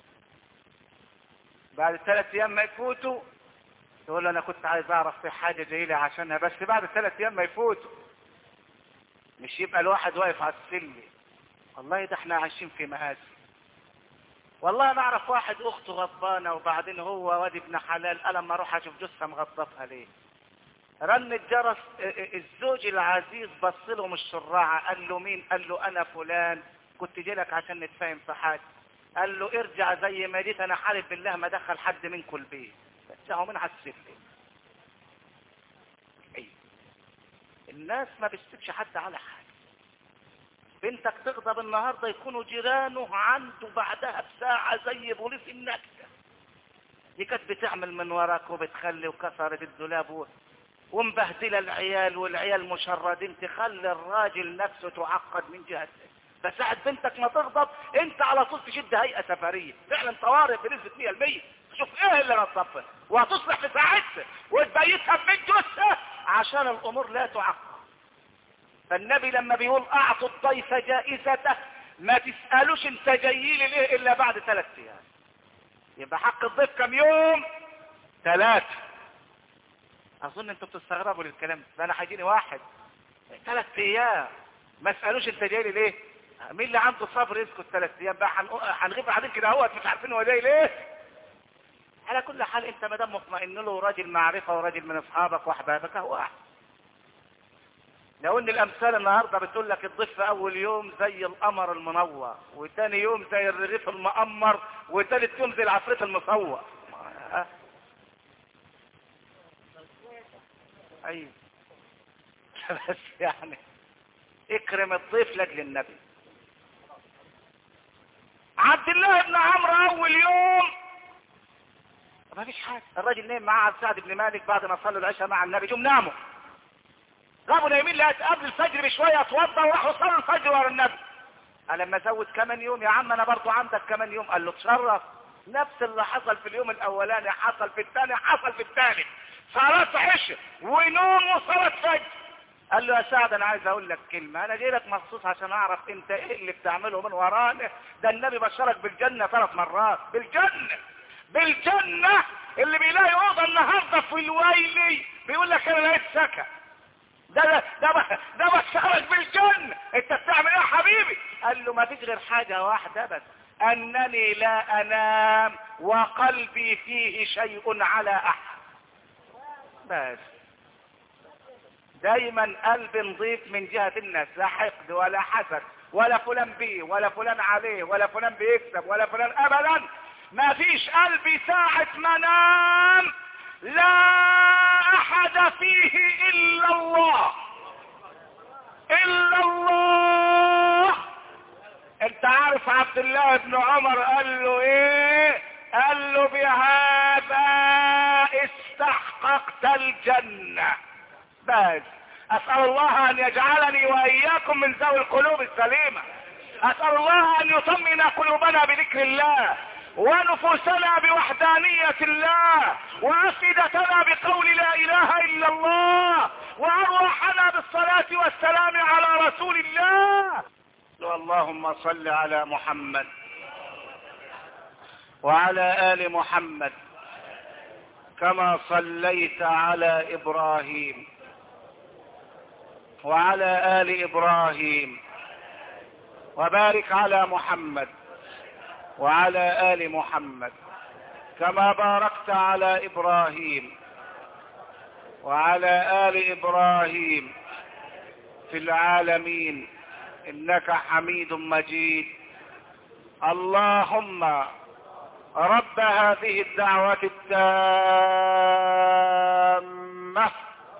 بعد ثلاث ايام ما يفوتوا تقول له انا كنت عايز اعرف في حاجة جاي لي عشانها، بس بعد ثلاث ايام ما يفوتوا. مش يبقى الواحد واقف على السلم، والله ده احنا عايشين في مآسي. والله انا اعرف واحد اخته غضبانه وبعدين هو واد ابن حلال قال اما اروح اشوف جثه مغضبها ليه. رن الجرس، الزوج العزيز بص لهم الشراعه قال له مين؟ قال له انا فلان، كنت جاي لك عشان نتفاهم في حاجه. قال له ارجع زي ما جيت، انا حالف بالله ما دخل حد منكم البيت. رجعوا من على السلم. ايه الناس ما بتسيبش حد على حاجه. بنتك تغضب النهارده يكونوا جيرانه عنده بعدها بساعه زي بوليس النكته. دي كانت بتعمل من وراك وبتخلي وكسرت الدولاب ومبهدله العيال والعيال مشردين، تخلي الراجل نفسه تعقد من جهته. بس ساعة بنتك ما تغضب انت على طول تشد هيئه سفريه فعلا طوارئ بنسبه مية بالمية. شوف ايه اللي نصبها وهتصلح في ساعتها وتبيتها بمية جثه عشان الامور لا تعقد. فالنبي لما بيقول اعطوا الضيف جائزته ما تسألوش انت جاي لي ليه الا بعد ثلاث ايام. يبقى حق الضيف كم يوم؟ ثلاثة. اظن انتوا بتستغربوا للكلام ده، انا هيجيني واحد ثلاث ايام ما اسألوش انت جاي لي ليه. مين اللي عنده صبر يسكت ثلاث ايام بقى؟ هنغيب بعدين كده اهوت مش عارفين هو جاي ليه. على كل حال انت ما دام مطمئن له راجل معرفة وراجل من اصحابك واحبابك اهو واحد. لو ان الامثال النهارده بتقول لك الضيف في اول يوم زي القمر المنور، وثاني يوم زي الرغيف المقمر، وثالث يوم زي العفريت المصور. ايوه بس يعني اكرم الضيف لاجل النبي. عبد الله بن عمرو اول يوم ما فيش حاجه، الراجل نام مع عبد سعد بن مالك بعد ما صلوا العشاء مع النبي، جم ناموا غابوا نايمين لقيت قبل الفجر بشويه اتوضى وراحوا صلوا الفجر ورا النبي. قال لما ازود كمان يوم يا عم انا برضو عندك كمان يوم. قال له تشرف، نفس اللي حصل في اليوم الاولاني حصل في الثاني حصل في الثالث، صلاه عشاء ونوم وصلاه فجر. قال له يا سعد انا عايز اقول لك كلمه، انا جاي لك مخصوص عشان اعرف انت ايه اللي بتعمله من ورانا. ده النبي بشرك بالجنه ثلاث مرات، بالجنه بالجنه اللي بيلاقي اوضه النهارده في الويلي بيقول لك انا لقيت سكن. ده ده ده, ده بشرك بالجنه، انت بتعمل ايه يا حبيبي؟ قال له ما فيش غير حاجه واحده بس، انني لا انام وقلبي فيه شيء على احد. بس دايما قلب نظيف من جهة الناس، لا حقد ولا حسد ولا فلان بيه ولا فلان عليه ولا فلان بيكسب ولا فلان ابدا. ما فيش قلبي ساعة ما نام لا احد فيه الا الله الا الله. انت عارف عبد الله بن عمر قال له ايه؟ قال له بهذا استحققت الجنة. بس اسأل الله ان يجعلني واياكم من ذوي القلوب السليمة. اسأل الله ان يطمئن قلوبنا بذكر الله، ونفوسنا بوحدانية الله، وافئدتنا بقول لا اله الا الله، وارواحنا بالصلاة والسلام على رسول الله. اللهم صل على محمد وعلى آل محمد كما صليت على إبراهيم وعلى آل إبراهيم، وبارك على محمد وعلى آل محمد كما باركت على إبراهيم وعلى آل إبراهيم في العالمين إنك حميد مجيد. اللهم رب هذه الدعوة التامة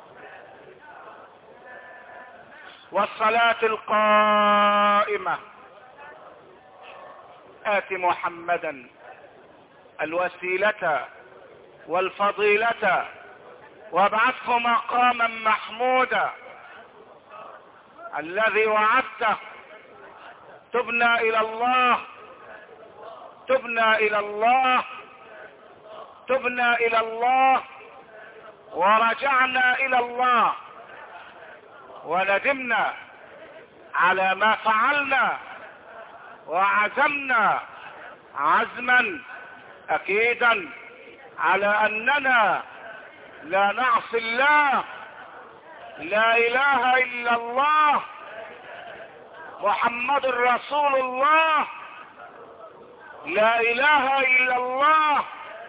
والصلاة القائمة آت محمدا الوسيلة والفضيلة وابعثه مقاما محمودا الذي وعدته. تبنا إلى الله تبنا إلى الله تبنا إلى الله ورجعنا إلى الله وندمنا على ما فعلنا، وعزمنا عزما أكيدا على أننا لا نعصي الله. لا إله إلا الله محمد رسول الله. لا إله إلا الله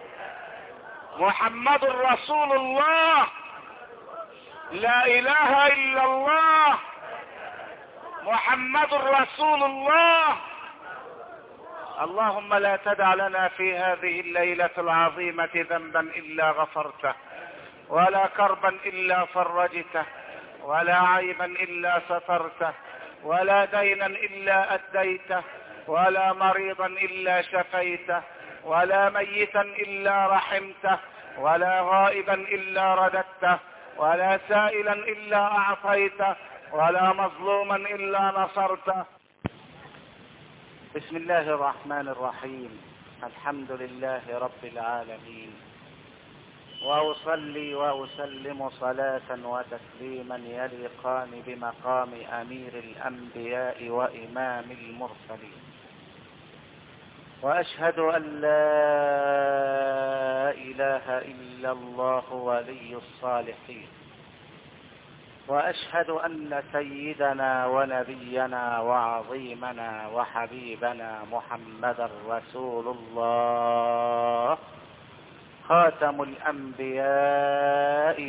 محمد رسول الله. لا إله إلا الله محمد رسول الله. اللهم لا تدع لنا في هذه الليلة العظيمة ذنبا إلا غفرته، ولا كربا إلا فرجته، ولا عيبا إلا سترته، ولا دينا إلا أديته، ولا مريضا إلا شفيته، ولا ميتا إلا رحمته، ولا غائبا إلا رددته، ولا سائلا إلا أعطيته، ولا مظلوما إلا نصرته. بسم الله الرحمن الرحيم. الحمد لله رب العالمين، وأصلي وأسلم صلاة وتسليما يليقان بمقام أمير الأنبياء وإمام المرسلين، وأشهد أن لا إله إلا الله ولي الصالحين، وأشهد أن سيدنا ونبينا وعظيمنا وحبيبنا محمدا رسول الله خاتم الأنبياء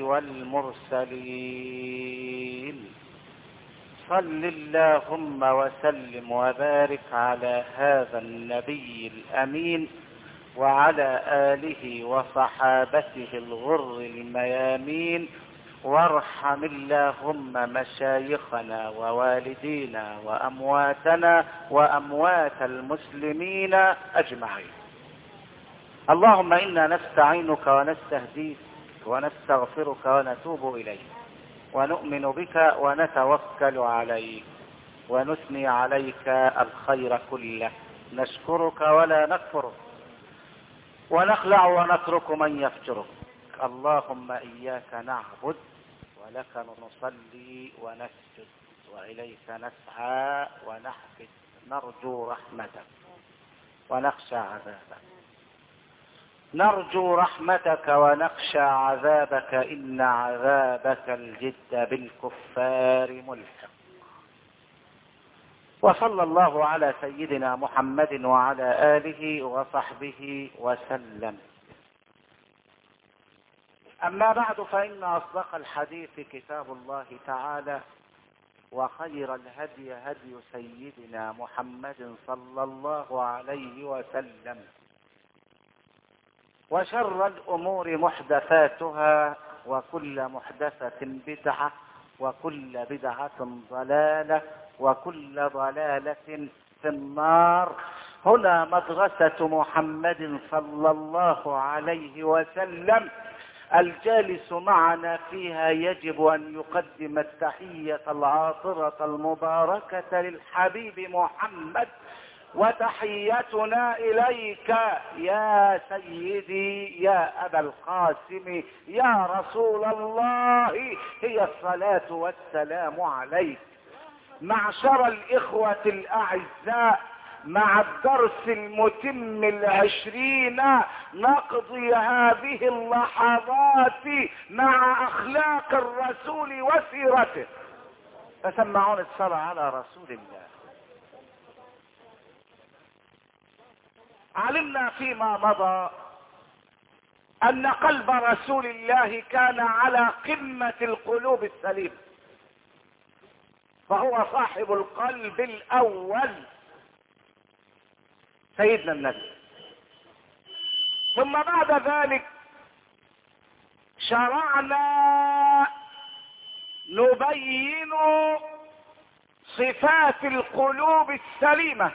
والمرسلين. صل اللهم وسلم وبارك على هذا النبي الأمين وعلى آله وصحابته الغر الميامين وارحم اللهم مشايخنا ووالدينا وأمواتنا وأموات المسلمين أجمعين. اللهم إنا نستعينك ونستهديك ونستغفرك ونتوب إليك ونؤمن بك ونتوكل عليك ونثني عليك الخير كله، نشكرك ولا نكفرك ونخلع ونترك من يفجرك. اللهم إياك نعبد ولك نصلي ونسجد وإليك نسعى ونحفد، نرجو رحمتك ونخشى عذابك، نرجو رحمتك ونخشى عذابك، إن عذابك الجد بالكفار ملحق. وصلى الله على سيدنا محمد وعلى آله وصحبه وسلم. أما بعد، فإن أصدق الحديث كتاب الله تعالى، وخير الهدي هدي سيدنا محمد صلى الله عليه وسلم، وشر الأمور محدثاتها، وكل محدثة بدعة، وكل بدعة ضلالة، وكل ضلالة في النار. هنا مدرسة محمد صلى الله عليه وسلم، الجالس معنا فيها يجب أن يقدم التحية العاطرة المباركة للحبيب محمد، وتحيتنا إليك يا سيدي يا أبا القاسم يا رسول الله هي الصلاة والسلام عليك. معشر الإخوة الأعزاء، مع الدرس المتم العشرين نقضي هذه اللحظات مع أخلاق الرسول وسيرته، فسمعون الصلاة على رسول الله. علمنا فيما مضى أن قلب رسول الله كان على قمة القلوب السليمة، فهو صاحب القلب الأول سيدنا النبي. ثم بعد ذلك شرعنا نبين صفات القلوب السليمة،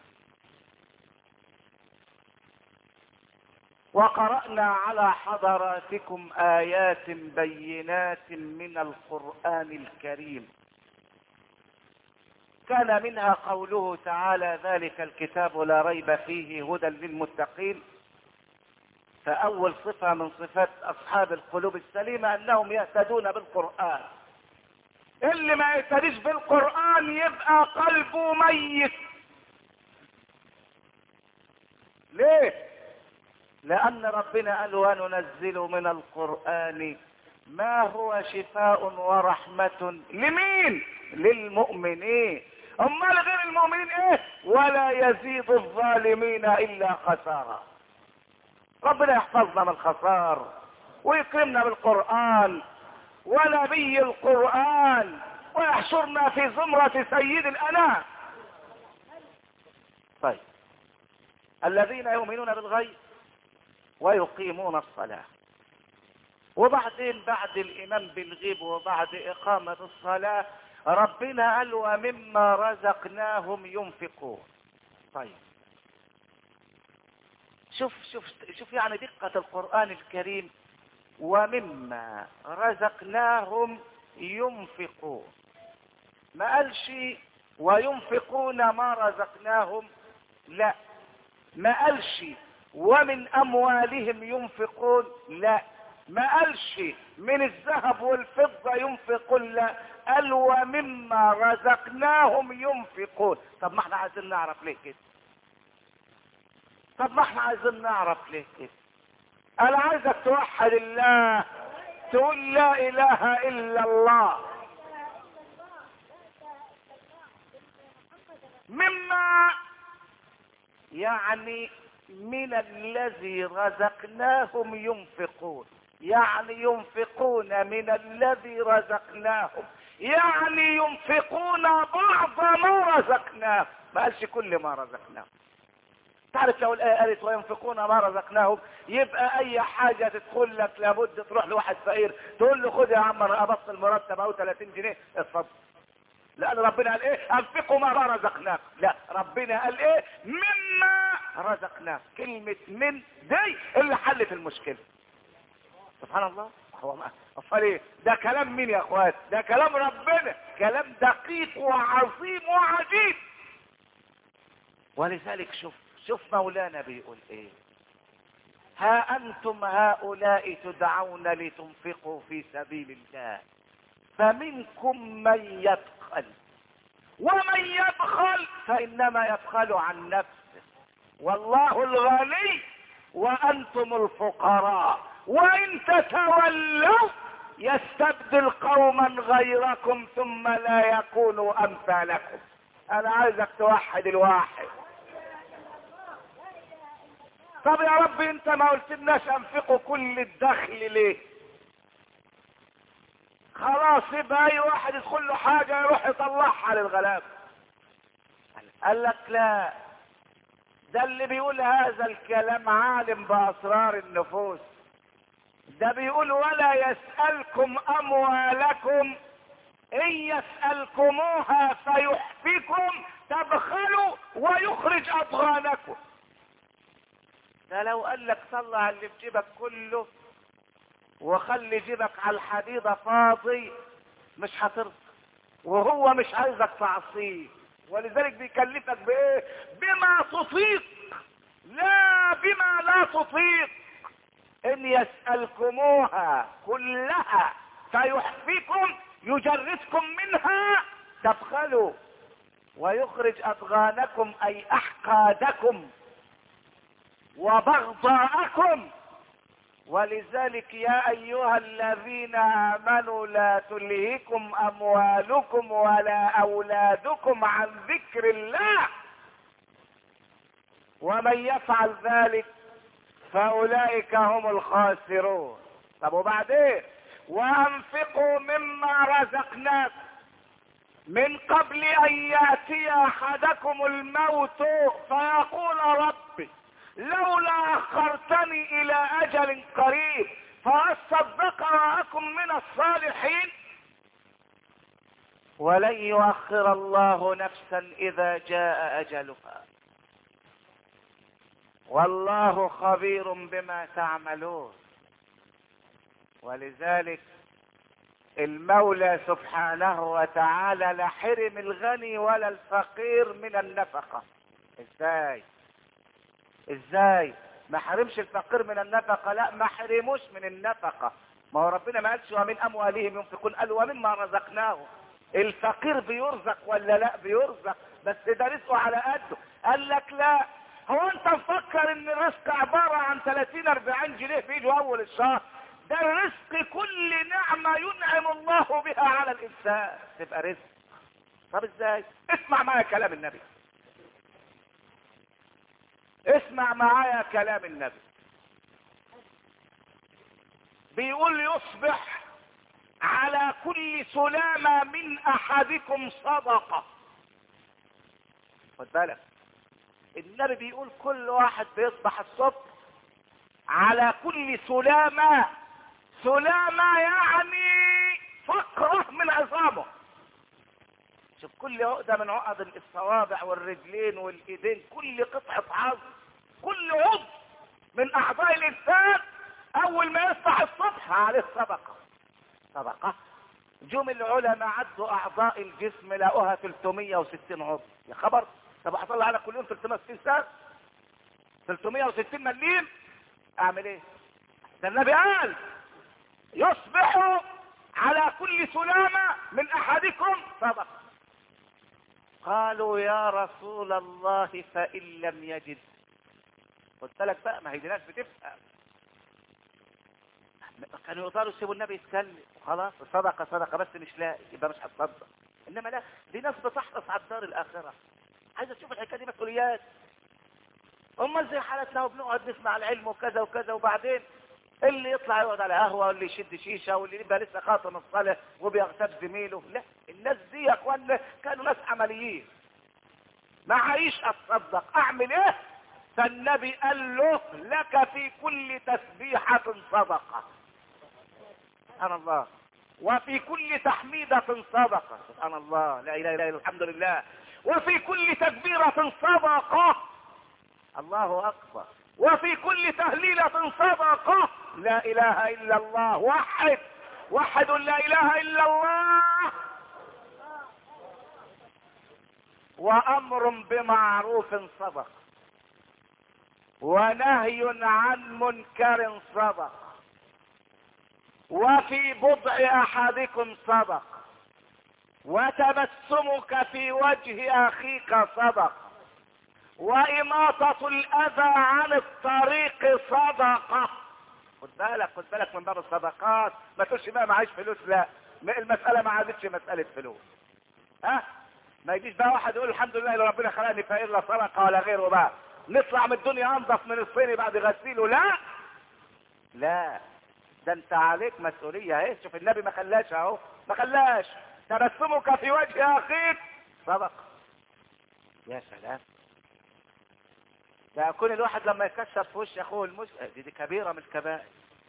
وقرأنا على حضراتكم آيات بينات من القرآن الكريم، كان منها قوله تعالى: ذلك الكتاب لا ريب فيه هدى للمتقين. فأول صفة من صفات أصحاب القلوب السليمة أنهم يهتدون بالقرآن. اللي ما يهتديش بالقرآن يبقى قلبه ميت. ليه؟ لأن ربنا قال: وننزل من القرآن ما هو شفاء ورحمة لمين؟ للمؤمنين. أمال غير المؤمنين إيه؟ ولا يزيد الظالمين إلا خسارة. ربنا يحفظنا من الخسار ويكرمنا بالقرآن ونبي القرآن، ويحشرنا في زمرة سيد الأنام. طيب، الذين يؤمنون بالغيب ويقيمون الصلاة. وبعدين بعد الإيمان بالغيب وبعد إقامة الصلاة ربنا قال: ومما رزقناهم ينفقون. طيب، شوف شوف شوف يعني دقة القرآن الكريم. ومما رزقناهم ينفقون، ما قالش وينفقون ما رزقناهم، لا. ما قالش ومن أموالهم ينفقون، لا. ما قالش من الذهب والفضة ينفقون، لا. قال ومما رزقناهم ينفقون. طب ما احنا عايزين نعرف ليه كده. طب ما احنا عايزين نعرف ليه كده. انا عايزك توحد الله، تقول لا اله الا الله. مما يعني من الذي رزقناهم ينفقون، يعني ينفقون من الذي رزقناهم، يعني ينفقون بعض ما رزقناهم، ما قالش كل ما رزقناهم. تعرف لو الآية قالت وينفقون ما رزقناهم يبقى أي حاجة تدخل لك لابد تروح لواحد فقير تقول له خد يا عم أنا أبص المرتب أو ثلاثين جنيه اتفضل. لأن ربنا قال إيه؟ أنفقوا ما رزقناكم. لا، ربنا قال إيه؟ مما رزقناكم. كلمة من دي اللي حلت المشكلة. سبحان الله. هو ما أصل إيه؟ ده كلام مين يا أخوات؟ ده كلام ربنا، كلام دقيق وعظيم وعجيب. ولذلك شوف شوف مولانا بيقول ايه: ها انتم هؤلاء تدعون لتنفقوا في سبيل الله فمنكم من يبخل ومن يبخل فانما يبخل عن نفسه والله الغني وانتم الفقراء وان تتولوا يستبدل قوما غيركم ثم لا يكونوا امثالكم. انا عايزك توحد الواحد. طب يا رب انت ما قلتلناش انفقوا كل الدخل ليه؟ خلاص يبقى اي واحد يدخل له حاجه يروح يطلعها للغلابه. قال لك لا، ده اللي بيقول هذا الكلام عالم باسرار النفوس. ده بيقول ولا يسألكم اموالكم ان يسألكموها فيحفكم تبخلوا ويخرج اضغانكم. ده لو قال لك طلع اللي في جيبك كله وخلي جيبك على الحديدة فاضي مش هترضى، وهو مش عايزك تعصيه. ولذلك بيكلفك بايه؟ بما تطيق لا بما لا تطيق. ان يسألكموها كلها فيحفيكم يجردكم منها تبخلوا ويخرج اضغانكم اي احقادكم وبغضاءكم. ولذلك يا ايها الذين امنوا لا تلهكم اموالكم ولا اولادكم عن ذكر الله ومن يفعل ذلك فاولئك هم الخاسرون. طب وبعدين وانفقوا مما رزقناكم من قبل ان ياتي احدكم الموت فيقول ربي لولا اخرتني الى اجل قريب فاصدق واكن من الصالحين. ولن يؤخر الله نفسا اذا جاء اجلها والله خبير بما تعملون. ولذلك المولى سبحانه وتعالى لا حرم الغني ولا الفقير من النفقة. ازاي ازاي ما حرمش الفقير من النفقة؟ لا، ما حرموش من النفقة. ما هو ربنا ما قالش ومن اموالهم ينفقون، قال ومما رزقناهم. الفقير بيرزق ولا لا؟ بيرزق، بس ده رزقه على قده. قال لك لا، هو انت مفكر ان الرزق عبارة عن ثلاثين اربعين جنيه بيجوا اول الشهر؟ ده الرزق كل نعمة ينعم الله بها على الانسان تبقى رزق. طب ازاي؟ اسمع معايا كلام النبي، اسمع معايا كلام النبي. بيقول يصبح على كل سلامة من احدكم صدقة. خد بالك، النبي بيقول كل واحد بيصبح الصبح على كل سلامة. سلامة يعني فقرة من عظامه. شوف كل عقدة من عقد الصوابع والرجلين والايدين، كل قطعة عظم، كل عضو من اعضاء الانسان اول ما يصبح الصبح عليه صدقة. صدقة. جم العلماء عدوا اعضاء الجسم لقوها ثلاثمية وستين عضو. يا خبر، طب هطلع على كل يوم ثلاثمية وستين ساعة، ثلاثمية وستين مليم، اعمل ايه؟ ده النبي قال يصبح على كل سلامة من احدكم صدقة. قالوا يا رسول الله فإن لم يجد. قلت لك بقى، ما هي دي ناس بتفهم. كانوا يقدروا يسيبوا النبي يتكلم وخلاص، صدقة صدقة بس مش لاقي يبقى مش هتصدق. انما لا، دي ناس بتحرص على الدار الاخرة، عايزة تشوف الحكاية دي مسؤوليات. امال زي حالتنا وبنقعد نسمع العلم وكذا وكذا، وبعدين اللي يطلع يقعد على قهوة واللي يشد شيشة واللي يبقى لسه خاطم الصلاة وبيغتاب زميله. لا، الناس دي يا اخوان كانوا ناس عمليين. معيش اتصدق، اعمل ايه؟ فالنبي قال له لك في كل تسبيحة صدقة، سبحان الله، وفي كل تحميدة صدقة، سبحان الله، لا اله الا الله، الحمد لله، وفي كل تكبيرة صدقة، الله اكبر، وفي كل تهليلة صدقة، لا اله الا الله، وحد وحد لا اله الا الله. وامر بمعروف صدقة، ونهي عن منكر صدقة، وفي بضع احدكم صدقة، وتبسمك في وجه اخيك صدقة، واماطة الاذى عن الطريق صدقة. خد بالك خد بالك من باب الصدقات، ما تقولش بقى معيش فلوس، لا، المسألة ما عادتش مسألة فلوس. ها ما يجيش بقى واحد يقول الحمد لله اللي ربنا خلقني فقير لا سرقة ولا غيره، بقى نطلع من الدنيا انضف من الصيني بعد غسيله، لا لا، ده انت عليك مسؤولية اهي. شوف النبي ما خلاش اهو، ما خلاش تبسمك في وجه اخيك صدقة. يا سلام، ده يكون الواحد لما يكشف في وش اخوه المسلم، دي, دي كبيرة من الكبائر،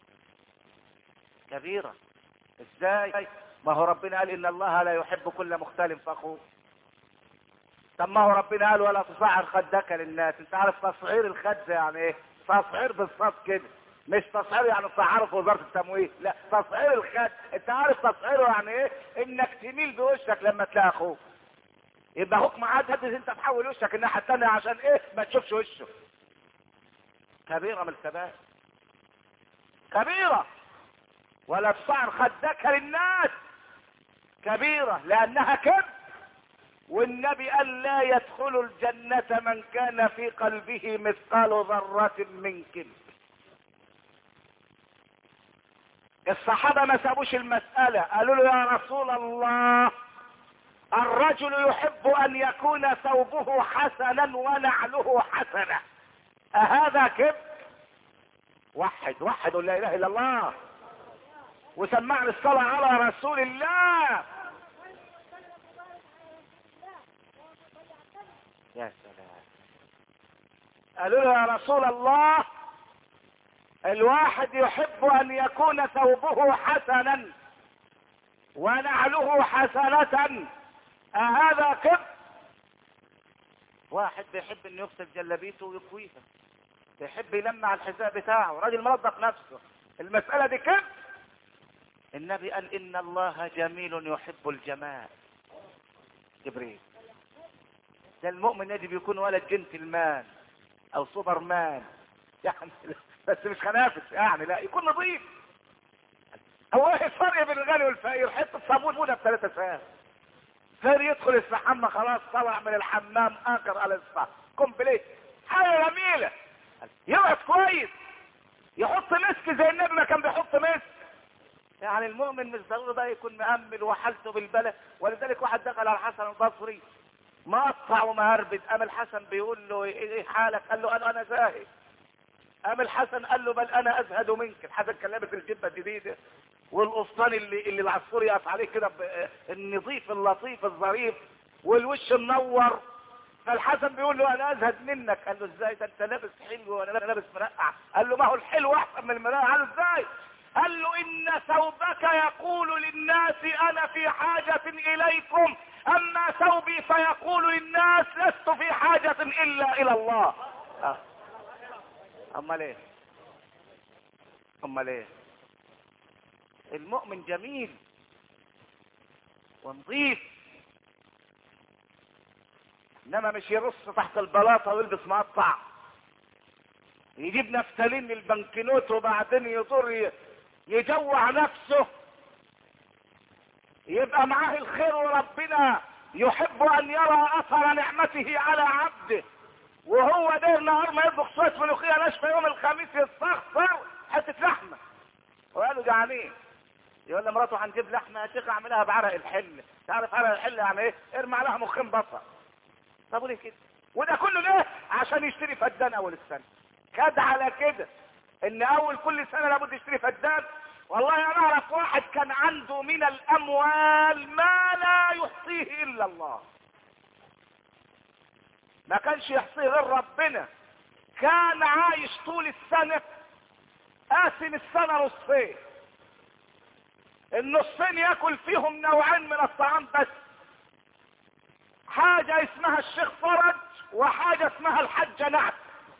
كبيرة. ازاي؟ ما هو ربنا قال ان الله لا يحب كل مختال فخور. طب ما هو ربنا قال ولا تصعر خدك للناس. انت عارف تصعير الخد يعني ايه؟ تصعير بالصوت كده، مش تصعير يعني تصعره في وزارة التمويل، لا، تصعير الخد. انت عارف تصعيره يعني ايه؟ انك تميل بوشك لما تلاقي اخوك، يبقى اخوك معاه تهدد انت تحول وشك الناحية التانية عشان ايه؟ ما تشوفش وشه. كبيرة من الكبائر، كبيرة. ولا تصعر خدك للناس، كبيرة لانها كبر. والنبي قال لا يدخل الجنة من كان في قلبه مثقال ذرة من كبر. الصحابة ما سابوش المسألة، قالوا له يا رسول الله الرجل يحب ان يكون ثوبه حسنا ونعله حسنة، أهذا كبر؟ وحد وحد لا اله الا الله، وسمعنا الصلاة على رسول الله. يا سلام. قالوا له يا رسول الله الواحد يحب ان يكون ثوبه حسنا ونعله حسنة، أهذا كبر؟ واحد بيحب انه يغسل جلابيته ويكويها، بيحب يلمع الحذاء بتاعه، راجل منظف نفسه، المسألة دي كبر؟ النبي قال ان الله جميل يحب الجمال. جبريل ده المؤمن يجب يكون ولد جنتلمان او سوبرمان يعني، بس مش خنافس يعني، لا، يكون نظيف. هو ايه الفرق بين الغني والفقير؟ حته صابون بوده بثلاثة ساعات. فقير يدخل يستحمى خلاص، طلع من الحمام اخر على الصح كومبليت، حاجه جميله، يقعد كويس، يحط مسك زي النبي ما كان بيحط مسك. يعني المؤمن مش ضروري بقى يكون مأمل وحالته بالبلد. ولذلك واحد دخل على الحسن البصري مقطع ومهربد، قام الحسن بيقول له ايه حالك؟ قال له انا انا زاهد. قام الحسن قال له بل انا ازهد منك. الحسن كان لابس الجبه الجديده والقسطان اللي اللي العصفور يقف عليه كده، النظيف اللطيف الظريف والوش منور. فالحسن بيقول له انا ازهد منك. قال له ازاي؟ ده انت لابس حلو وانا لابس مرقع. قال له ما هو الحلو احسن من المرقع. قال له ازاي؟ قال له ان ثوبك يقول للناس انا في حاجة اليكم، اما ثوبي فيقول للناس لست في حاجة الا الى الله. اه امال ايه؟ امال ايه؟ المؤمن جميل ونظيف، انما مش يرص تحت البلاطة ويلبس مقطع، يجيب نفتالين من البنكنوت وبعدين يضر يجوع نفسه، يبقى معاه الخير وربنا يحب ان يرى اثر نعمته على عبده، وهو ده النهار ما يطبخ شويه ملوخيه ناشفه يوم الخميس يستخسر حته لحمه وقالوا جعانين، يقول لمراته هنجيب لحمه يا شيخ اعملها بعرق الحل. تعرف عرق الحل يعني ايه؟ ارمي عليها مخين بصل. طب وليه كده؟ وده كله ليه؟ عشان يشتري فدان اول السنه. كاد على كده ان اول كل سنه لابد يشتري فدان. والله انا اعرف واحد كان عنده من الاموال ما لا يحصيه الا الله، ما كانش يحصيه غير ربنا. كان عايش طول السنة قاسم السنة نصين، النصين ياكل فيهم نوعين من الطعام بس، حاجة اسمها الشيخ فرج وحاجة اسمها الحجة نعم.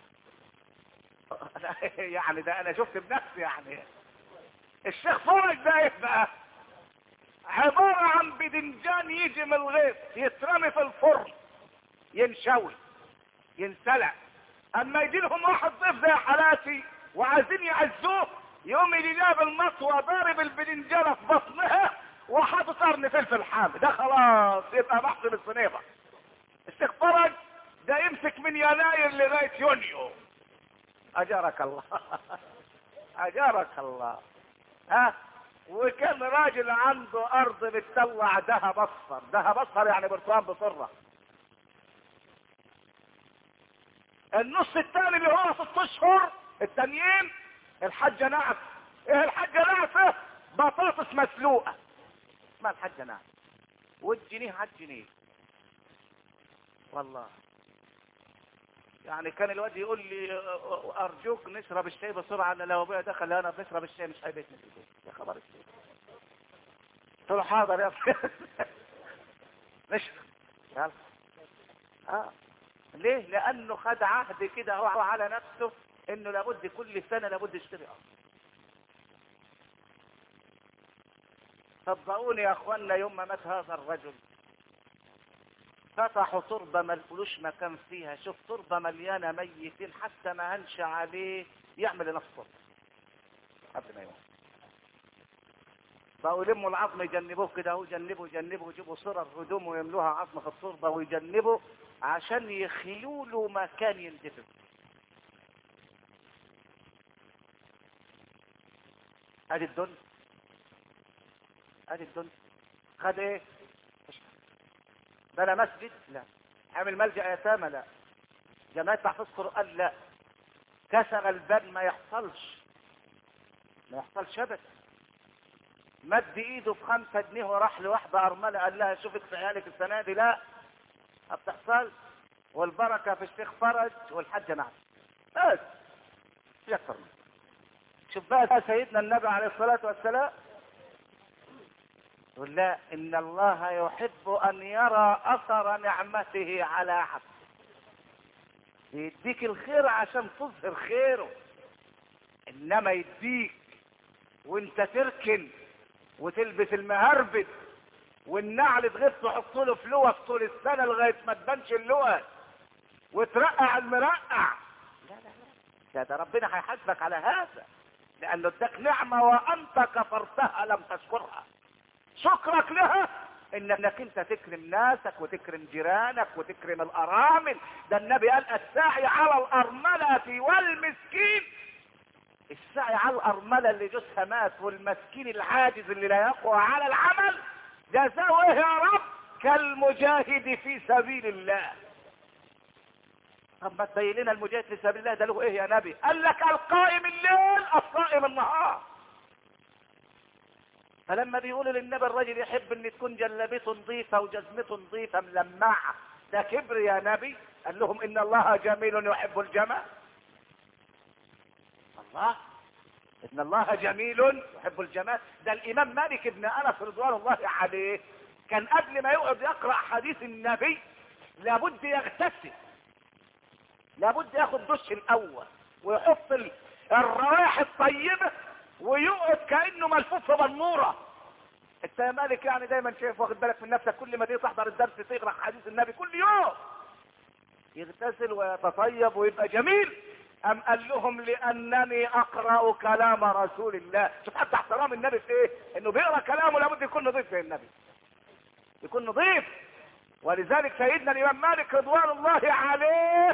يعني ده انا شفت بنفسي. يعني الشيخ فرج ده ايه بقى؟ عبارة عن بدنجان يجي من الغيط يترمي في الفرن ينشوي ينسلق، اما يجي لهم واحد ضيف زي حالاتي وعايزين يعزوه يقوم يجي جاب المطوة ضارب البدنجانة في بطنها وحاطط قرن فلفل حامي، ده خلاص يبقى محسن الصنيبة. الشيخ فرج ده يمسك من يناير لغاية يونيو. اجارك الله. اجارك الله. ها، وكان راجل عنده ارض بتطلع ذهب اصفر، ذهب اصفر يعني برتقال بصره. النص الثاني اللي هو ست اشهر التانيين الحاجة نعف. ايه الحاجة نعفة؟ بطاطس مسلوقة اسمها الحاجة نعف، والجنيه على الجنيه والله. يعني كان الواد يقول لي ارجوك نشرب الشاي بسرعة، انا لو ابويا دخل انا بنشرب الشاي مش هيبيتني في البيت. يا خبر الشاي. قلت له حاضر يا اخي. نشرب يلا. اه ليه؟ لانه خد عهد كده هو على نفسه انه لابد كل سنة لابد يشتري ارض. صدقوني يا اخوانا يوم ما مات هذا الرجل فتحوا تربة ما لقولوش مكان فيها. شوف تربة مليانة ميتين حتى ما هنش عليه يعمل لنفسه قبل ما يموت. بقوا يلموا العظم يجنبوه كده اهو، يجنبوا يجنبوا يجيبوا صرر هدوم ويملوها عظم في التربة ويجنبوا عشان يخلوا له مكان يندفن. ادي الدنيا، ادي الدنيا. خد ايه؟ بنى مسجد؟ لا. عمل ملجأ يتامى؟ لا. جمعية تحفيظ قرآن؟ لا. كسر الباب؟ ما يحصلش، ما يحصلش ابدا. مد ايده في خمسة جنيه وراح لواحدة ارملة قال لها شوفك في عيالك السنة دي؟ لا ما بتحصلش. والبركة في الشيخ فرج والحاجة نعم بس مش اكتر منه. شوف بقى سيدنا النبي عليه الصلاة والسلام يقول لا ان الله يحب ان يرى اثر نعمته على عبده. يديك الخير عشان تظهر خيره، انما يديك وانت تركن وتلبس المهربد والنعل تغيب تحط له فلوس طول السنه لغايه ما تبانش اللوز وترقع المرقع. لا لا لا، ده, ده ربنا هيحاسبك على هذا، لانه اداك نعمه وانت كفرتها لم تشكرها. شكرك لها انك انت تكرم ناسك وتكرم جيرانك وتكرم الارامل. ده النبي قال الساعي على الارمله والمسكين. السعي على الارمله اللي جوزها مات والمسكين العاجز اللي لا يقوى على العمل جزاؤه ايه يا رب؟ كالمجاهد في سبيل الله. طب ما تبين لنا المجاهد في سبيل الله ده له ايه يا نبي؟ قال لك القائم الليل الصائم النهار. فلما بيقولوا للنبي الرجل يحب ان تكون جلبته نظيفه وجزمته نظيفه ملمعه، ده كبر يا نبي؟ قال لهم ان الله جميل يحب الجمال. الله، ان الله جميل يحب الجمال. ده الامام مالك بن انس رضوان الله عليه كان قبل ما يقعد يقرا حديث النبي لابد يغتسل، لابد ياخد دش الاول ويحط الروائح الطيبه ويقعد كانه ملفوف بنوره. انت يا مالك يعني دايما شايف واخد بالك من نفسك، كل ما تيجي تحضر الدرس تقرا حديث النبي كل يوم يغتسل ويتطيب ويبقى جميل. ام قال لهم لانني اقرا كلام رسول الله. شوف حتى احترام النبي في ايه؟ انه بيقرا كلامه لابد يكون نظيف زي النبي، يكون نظيف. ولذلك سيدنا الامام مالك رضوان الله عليه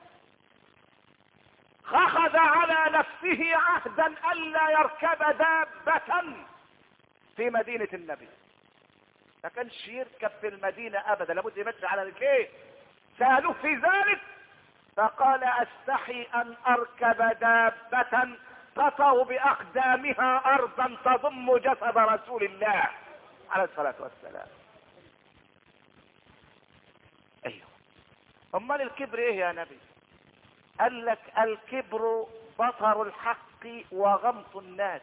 اخذ على نفسه عهدا الا يركب دابة في مدينة النبي. ما كانش يركب في المدينة ابدا، لابد يمشي على رجليه. سألوه في ذلك فقال استحي ان اركب دابة تطأ باقدامها ارضا تضم جسد رسول الله عليه الصلاة والسلام. ايوه، امال الكبر ايه يا نبي؟ قال لك الكبر بطر الحق وغمط الناس.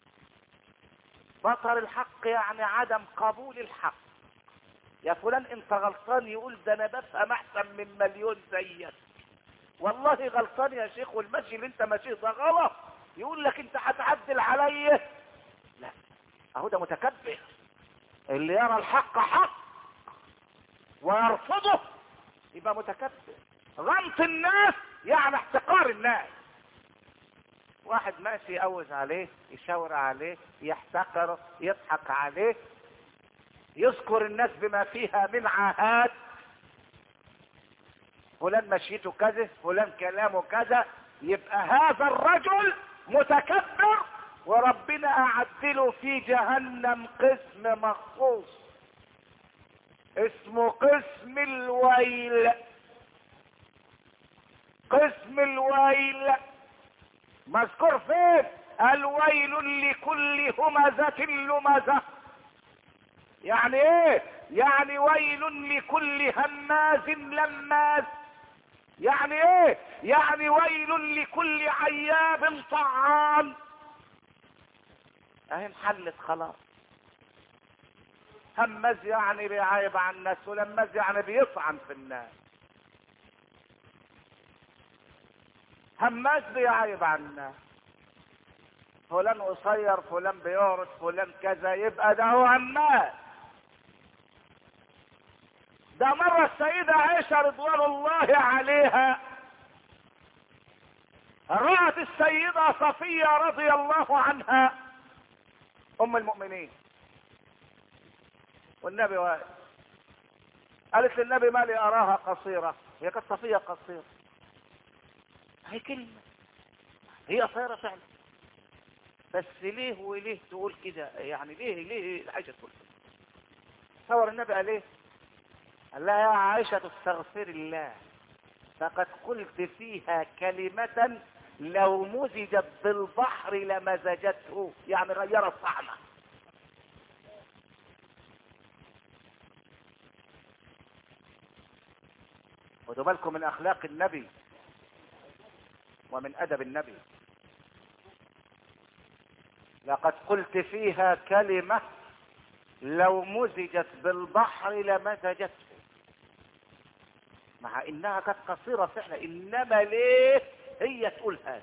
بطر الحق يعني عدم قبول الحق. يا فلان انت غلطان، يقول ده انا بفهم احسن من مليون زيك. والله غلطان يا شيخ، والمشي اللي انت ماشيه ده غلط. يقول لك انت هتعدل عليا. لا، اهو ده متكبر. اللي يرى الحق حق ويرفضه يبقى متكبر. غمط الناس يعني احتقار الناس. واحد ماشي يقوز عليه، يشاور عليه، يحتقره، يضحك عليه، يذكر الناس بما فيها من عاهات. فلان مشيته كذا، فلان كلامه كذا، يبقى هذا الرجل متكبر، وربنا أعدله في جهنم قسم مخصوص اسمه قسم الويل. قسم الويل مذكور فين؟ الويل لكل همزة لمزة. يعني ايه؟ يعني ويل لكل هماز لماز. يعني ايه؟ يعني ويل لكل عياب طعام. اهي انحلت خلاص. هماز يعني بيعايب على الناس، ولماز يعني بيطعن في الناس. هماز بيعايب على الناس، فلان قصير، فلان بيعرض، فلان كذا، يبقى ده هو هماز. ده مرة السيدة عائشة رضوان الله عليها رأت السيدة صفية رضي الله عنها ام المؤمنين والنبي واقف، قالت للنبي ما لي اراها قصيرة. هي كانت صفية قصيرة، هي كلمة، هي قصيرة فعلا، بس ليه وليه تقول كده؟ يعني ليه ليه عائشة تقول كده؟ تصور النبي قال ايه؟ قال لها يا عائشة استغفر الله، فقد قلت فيها كلمة لو مزجت بالبحر لمزجته، يعني غيرت طعمه. خدوا بالكم من اخلاق النبي ومن ادب النبي. لقد قلت فيها كلمة لو مزجت بالبحر لمزجته، مع انها كانت قصيرة فعلا، انما ليه هي تقول هذا؟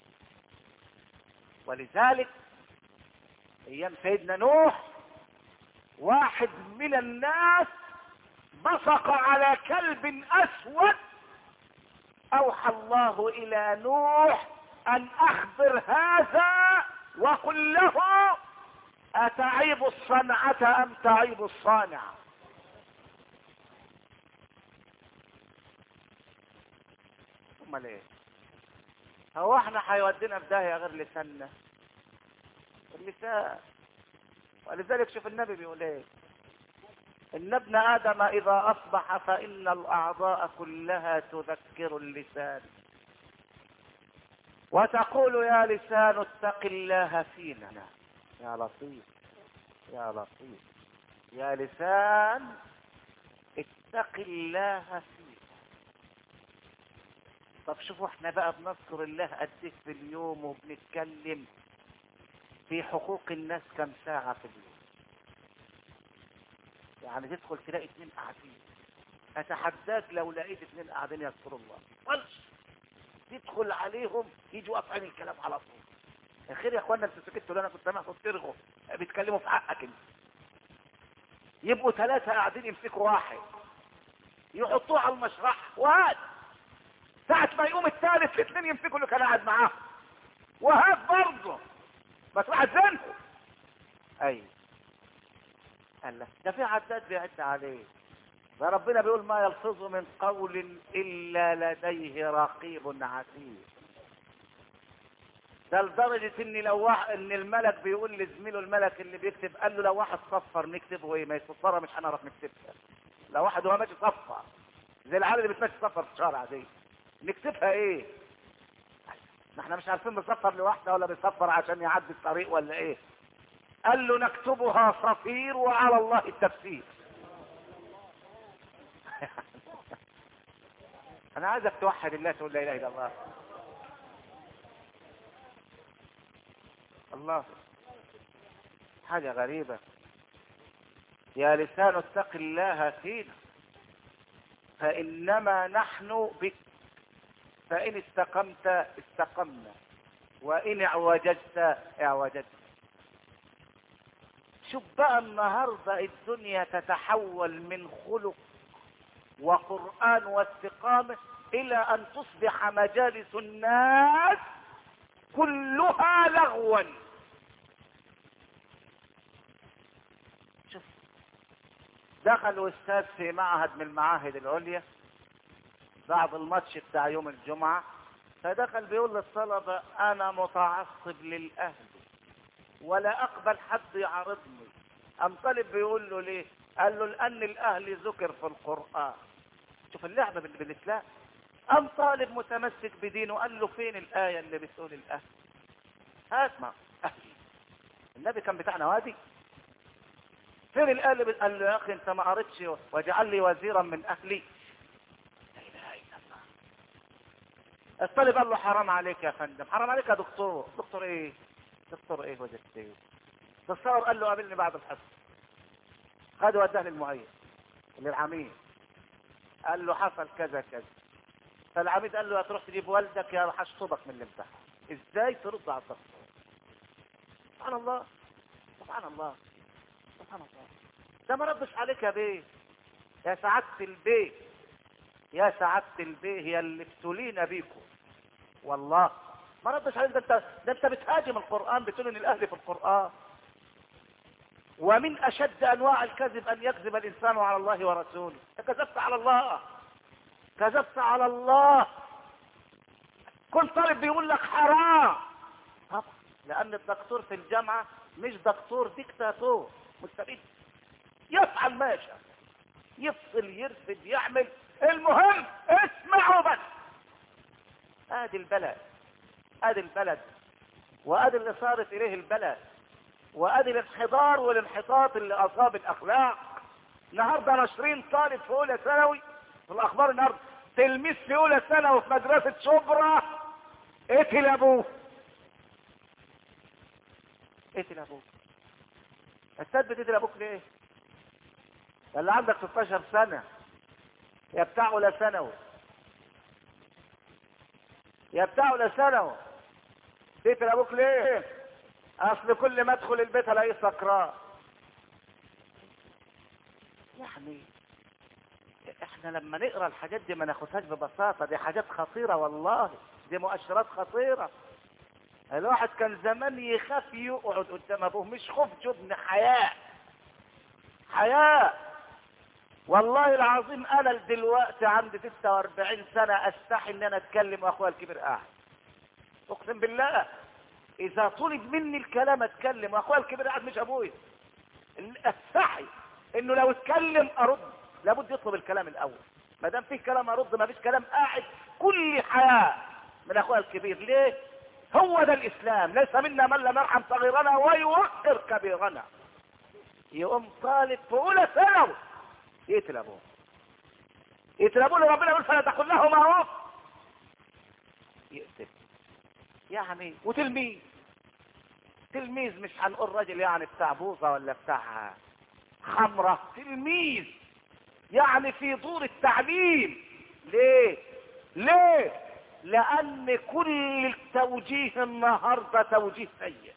ولذلك ايام سيدنا نوح واحد من الناس بصق على كلب اسود، اوحى الله الى نوح ان اخبر هذا وقل له اتعيب الصنعة ام تعيب الصانع. امال ايه؟ هو احنا هيودينا في داهية غير لساننا؟ اللسان. ولذلك شوف النبي بيقول ايه؟ ان ابن ادم اذا اصبح فان الاعضاء كلها تذكر اللسان، وتقول يا لسان اتق الله فينا. يا لطيف يا لطيف يا لسان اتق الله فينا. طب شوفوا احنا بقى بنذكر الله قد ايه في اليوم، وبنتكلم في حقوق الناس كم ساعة في اليوم. يعني تدخل تلاقي اتنين قاعدين، اتحداك لو لقيت اتنين قاعدين يذكروا الله خلص تدخل عليهم يجوا قاطعين الكلام على طول. الخير يا اخوانا انتوا سكتوا، انا كنت سامعكم بترغوا بيتكلموا في حقك انت. يبقوا ثلاثة قاعدين يمسكوا واحد يحطوه على المشرح، وهات ساعة ما يقوم الثالث الاثنين يمسكوا اللي كان قاعد معاه، وهات برضه بس واحد زنه. ايوه الله، ده في عداد بيعد عليه. ده ربنا بيقول ما يلفظ من قول الا لديه رقيب عتيد. ده لدرجة ان لو واحد ان الملك بيقول لزميله الملك اللي بيكتب، قال له لو واحد صفر نكتبه ايه؟ ما يصفرها مش هنعرف نكتبها. لو واحد هو ماشي صفر زي العيال اللي بتمشي صفر في الشارع دي، نكتبها ايه؟ ما احنا مش عارفين بيصفر لوحده ولا بيصفر عشان يعدي الطريق ولا ايه. قال له نكتبها صفير وعلى الله التفسير. انا عايزك توحد الله، تقول لا اله الا الله. الله، حاجة غريبة. يا لسان اتق الله فينا، فإنما نحن بك، فإن استقمت استقمنا، وإن اعوججت اعوججت. شوف بقى النهاردة الدنيا تتحول من خلق وقرآن واستقامة إلى أن تصبح مجالس الناس كلها لغوا. شوف، دخلوا استاذ في معهد من المعاهد العليا بعد الماتش بتاع يوم الجمعة، فدخل بيقول للطلبة انا متعصب للاهل ولا اقبل حد يعارضني. ام طالب بيقول له ليه؟ قال له لان الاهل ذكر في القرآن. شوف اللعبة بالاسلام. ام طالب متمسك بدينه قال له فين الاية اللي بتقول الاهل؟ اسمع، اهلي النبي كان بتاع نوادي؟ فين الايه اللي قال له يا اخي انت ما قريتش واجعل لي وزيرا من اهلي؟ لا اله الا الله. الطالب قال له حرام عليك يا فندم، حرام عليك يا دكتور. دكتور ايه؟ دكتور ايه وجدت ايه؟ تصور قال له قابلني بعد الحصه. خده وداه للمعيد للعميد، قال له حصل كذا كذا. فالعميد قال له هتروح تجيب والدك يا هشطبك من الامتحان. ازاي ترد على الدكتور؟ سبحان الله، سبحان الله، سبحان الله. ده ما ردش عليك يا بيه، يا سعادة البيه، يا سعادة البيه، هي اللي ابتلينا بيكم والله. ما ردش عليك. ده انت ده انت بتهاجم القرآن، بتقول ان الاهل في القرآن. ومن اشد انواع الكذب ان يكذب الانسان على الله ورسوله. انت كذبت على الله، كذبت على الله. كل طالب بيقول لك حرام طبعا، لان الدكتور في الجامعة مش دكتور ديكتاتور مستبد، يفعل ما يشاء، يفصل يرفد يعمل، المهم اسمعوا بس. ادي البلد، ادي البلد، وادي اللي صارت اليه البلد، وادي الانحدار والانحطاط اللي اصاب الاخلاق. النهارده ناشرين طالب في اولى ثانوي في الاخبار النهارده، تلميذ في اولى ثانوي في مدرسه شبرا قتل ابوه. قتل ابوه. السد بتقتل ابوك ليه؟ ده اللي عندك ستاشر سنه يا بتاع اولى ثانوي، يا بتاع اولى ثانوي، تقتل ابوك ليه؟ اصل كل ما ادخل البيت الاقيه سكران. يعني احنا لما نقرا الحاجات دي ما ناخدهاش ببساطه، دي حاجات خطيره والله، دي مؤشرات خطيره. الواحد كان زمان يخاف يقعد قدام ابوه، مش خوف جبن، حياء، حياء. والله العظيم انا دلوقتي عندي ستة واربعين سنه استحي ان انا اتكلم واخويا الكبير قاعد. اقسم بالله اذا طلب مني الكلام اتكلم واخويا الكبير قاعد مش ابويا. استحي انه لو اتكلم ارد، لابد يطلب الكلام الاول. ما دام فيه كلام ارد، ما فيش كلام قاعد. كل حياة من اخويا الكبير. ليه؟ هو ده الاسلام. ليس منا من لم يرحم صغيرنا ويوقر كبيرنا. يقوم طالب في اولى ثانوي يقتل ابوه، يقتل ابوه اللي ربنا يقول فلا تقل له معروف، يقتل يعني. وتلميذ، تلميذ مش هنقول راجل يعني بتاع بوظه ولا بتاع خمره، تلميذ يعني في دور التعليم. ليه؟ ليه؟ لان كل التوجيه النهارده توجيه سيء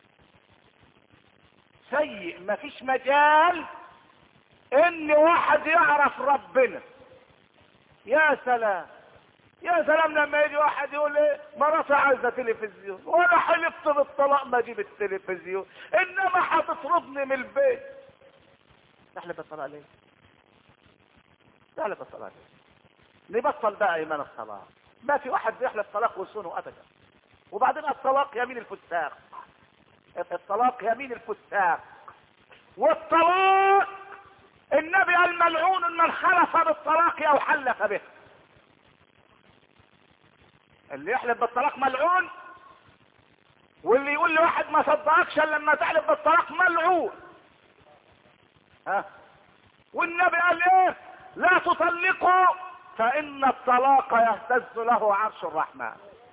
سيء. مفيش مجال ان واحد يعرف ربنا. يا سلام، يا سلام لما يجي واحد يقول ايه مراتي عايزه تلفزيون، وانا حلفت بالطلاق ما اجيب التلفزيون، انما هتطردني من البيت. تحلف بالطلاق ليه؟ تحلف بالطلاق ليه؟ نبطل بقى ايمان الصلاه. ما في واحد بيحلف طلاق وصونه ابدا. وبعدين الطلاق يمين الفساق، الطلاق يمين الفساق. والطلاق النبي قال ملعون من حلف بالطلاق او حلف به. اللي يحلف بالطلاق ملعون، واللي يقول لواحد ما صدقكش الا لما تحلف بالطلاق ملعون. ها؟ والنبي قال ايه؟ لا تطلقوا فإن الطلاق يهتز له عرش الرحمن.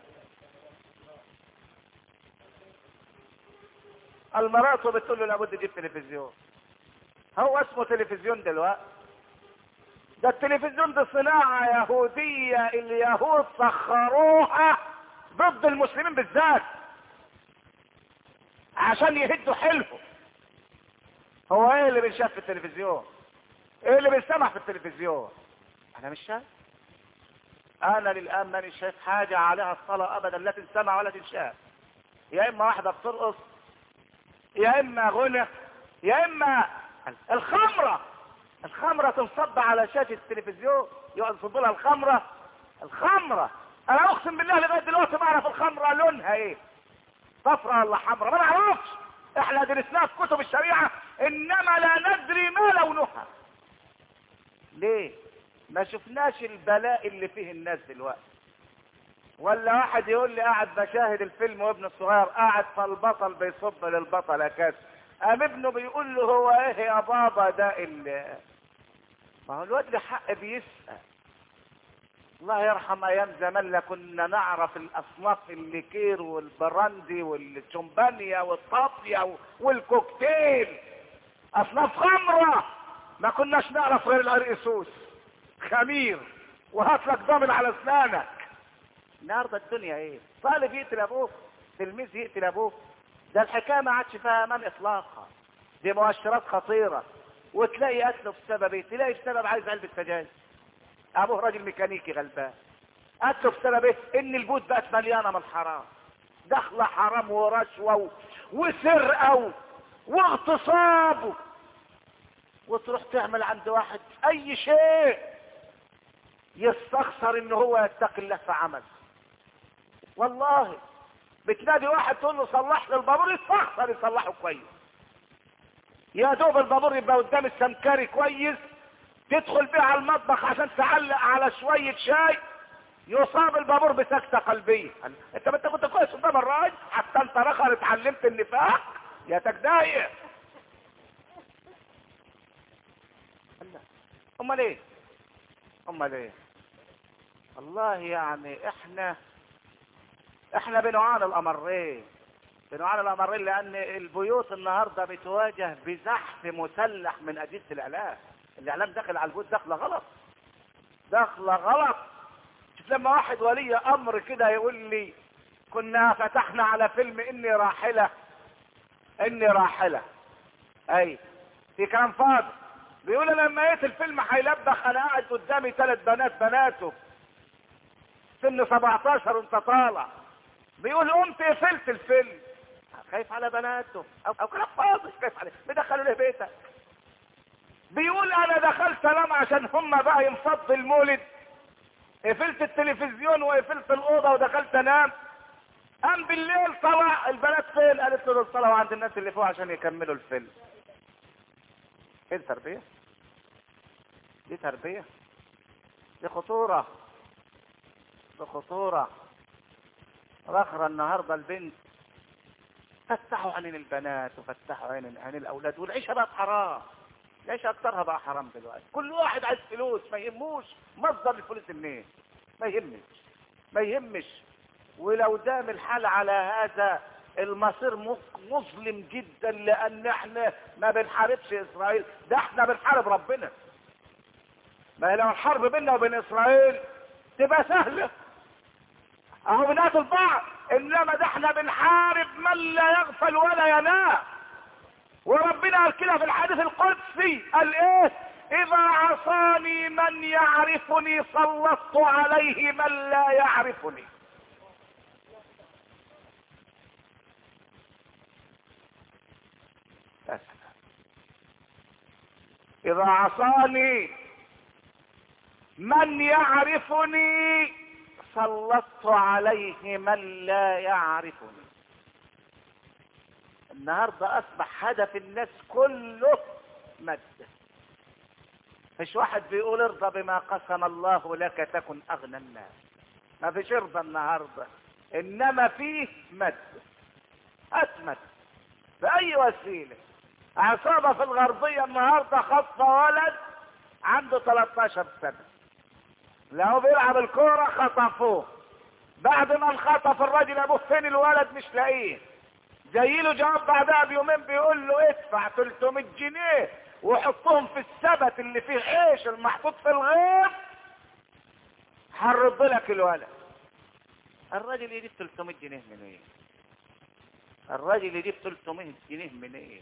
المرأة بتقول له لابد تجيب تلفزيون. هو اسمه تلفزيون دلوقتي؟ ده التلفزيون دي صناعة يهودية اليهود سخروها ضد المسلمين بالذات عشان يهدوا حلفه. هو ايه اللي بنشاف في التلفزيون؟ ايه اللي بنسمع في التلفزيون؟ انا مش شايف. انا للان ماني شايف حاجة عليها الصلاة ابدا، لا تنسمع ولا تنشاف. يا اما واحدة بترقص، يا اما غنى، يا اما الخمرة. الخمرة تنصب على شاشة التلفزيون، يقعد يصب لها الخمرة. الخمرة انا اقسم بالله لغاية دلوقتي بعرف الخمرة لونها ايه، صفرا ولا حمرا، ما نعرفش. احنا درسناها في كتب الشريعة انما لا ندري ما لونها. ليه؟ ما شفناش البلاء اللي فيه الناس دلوقتي. ولا واحد يقول لي قاعد بشاهد الفيلم وابن الصغير قاعد فالبطل بيصب للبطل كاس، قام ابنه بيقول له هو ايه يا بابا ده اللي... ما هو الواد له حق بيسأل. الله يرحم ايام زمان لا كنا نعرف الاصناف الليكير والبراندي والشمبانيا والطافية والكوكتيل، اصناف خمرة ما كناش نعرف غير العرقسوس خمير وهات لك ضامن على اسنانك. النهارده الدنيا ايه؟ طالب يقتل ابوه، تلميذ يقتل ابوه. ده الحكايه ما عادش فيها امان اطلاقا، دي مؤشرات خطيره. وتلاقي قتله بسبب ايه؟ تلاقي بسبب عايز علبه سجاير. ابوه راجل ميكانيكي غلبان، قتله بسبب ايه؟ ان البيوت بقت مليانه من الحرام، دخله حرام ورشوه وسرقه واغتصاب، وتروح تعمل عند واحد اي شيء يستخسر ان هو يتقي الله في عمل. والله بتنادي واحد تقول له صلح لي البابور يستخسر يصلحه كويس. يا دوب البابور يبقى قدام السمكري كويس، تدخل بيه على المطبخ عشان تعلق على شوية شاي يصاب البابور بسكتة قلبية. انت انت كنت كويس قدام الراجل حتى انت رخر اتعلمت النفاق يا تجدايق. امال ايه؟ امال ايه؟ والله يعني احنا احنا بنعاني الامرين، بنعاني الامرين لان البيوت النهارده بتواجه بزحف مسلح من اجهزه الاعلام. الاعلام داخل على البيوت داخله غلط، داخله غلط. شوف لما واحد ولي امر كده يقول لي كنا فتحنا على فيلم اني راحله، اني راحله، اي في كلام فاضي. بيقول لما لقيت الفيلم هيلبخ انا قاعد قدامي ثلاث بنات بناته سن سبعتاشر وانت طالع، بيقول قمت قفلت الفيلم. خايف على بناته او, أو كلام فاضي، خايف عليه بدخلوا له بيتك. بيقول انا دخلت انام عشان هم بقى ينفض المولد، قفلت التلفزيون وقفلت الاوضه ودخلت انام. قام بالليل طلع البنات فين؟ قالت له دول طلعوا عند الناس اللي فوق عشان يكملوا الفيلم. ايه التربيه دي؟ تربيه دي خطوره، دي خطوره. رخرة النهارده البنت فتحوا عين البنات وفتحوا عين عين الاولاد، والعيشه بقت حرام. العيشه اكترها بقى حرام دلوقتي. كل واحد عايز فلوس، ما يهموش مصدر الفلوس منين، ما يهمش ما يهمش. ولو دام الحال على هذا المصير مظلم جدا، لان احنا ما بنحاربش اسرائيل، ده احنا بنحارب ربنا. ما لو الحرب بيننا وبين اسرائيل تبقى سهله، اهو بنقتل بعض، انما ده احنا بنحارب من لا يغفل ولا ينام. وربنا قال كده في الحديث القدسي، قال ايه؟ اذا عصاني من يعرفني سلطت عليه من لا يعرفني. اذا عصاني من يعرفني سلطت عليه من لا يعرفني. النهارده اصبح هدف الناس كله مادة. مش واحد بيقول ارضى بما قسم الله لك تكن اغنى الناس، ما فيش ارضى النهارده، انما فيه مادة. اسمد باي وسيله. عصابه في الغربيه النهارده خطفه ولد عنده ثلاثة عشر سنة، لو بيلعب الكورة خطفوه، بعد ما انخطف الراجل ابوه فين الولد مش لاقيه، جاي له جواب بعدها بيومين بيقول له ادفع ثلاثمية جنيه وحطهم في السبت اللي فيه عيش المحطوط في الغيط هنرد لك الولد. الراجل يجيب ثلاثمية جنيه من ايه؟ الراجل يجيب ثلاثمية جنيه من ايه؟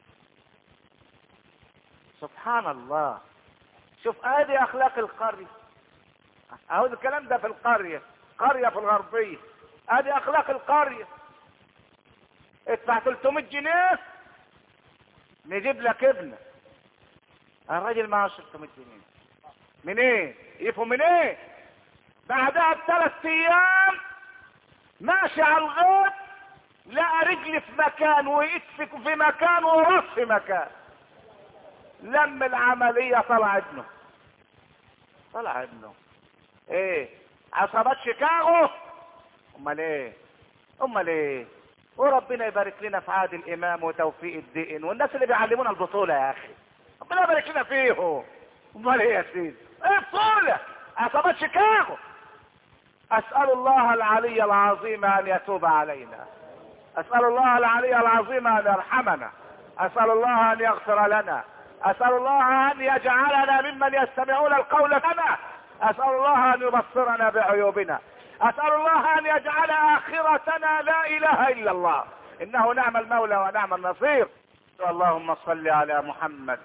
سبحان الله. شوف ادي اخلاق القرية اهو، الكلام ده في القرية، قرية في الغربية، ادي اخلاق القرية. ادفع ثلاثمية جنيه نجيب لك ابنك. الراجل معه ثلاثمية جنيه من ايه؟ يفهم من ايه؟ بعدها بثلاث ايام ماشي على الغيط لقى رجل في مكان ويدفك في مكان وراس في مكان. لم العملية طلع ابنه، طلع ابنه. ايه عصابات شيكاغو؟ امال ايه؟ امال ايه؟ وربنا يبارك لنا في عادل امام وتوفيق الدقن والناس اللي بيعلمونا البطولة يا اخي، ربنا يبارك لنا فيهم. امال ايه يا سيدي؟ ايه بطولة؟ عصابات شيكاغو. اسأل الله العلي العظيم ان يتوب علينا، اسأل الله العلي العظيم ان يرحمنا، اسأل الله ان يغفر لنا، اسأل الله ان يجعلنا ممن يستمعون القول لنا، اسأل الله ان يبصرنا بعيوبنا، اسأل الله ان يجعل اخرتنا لا اله الا الله، انه نعم المولى ونعم النصير. اللهم صل على محمد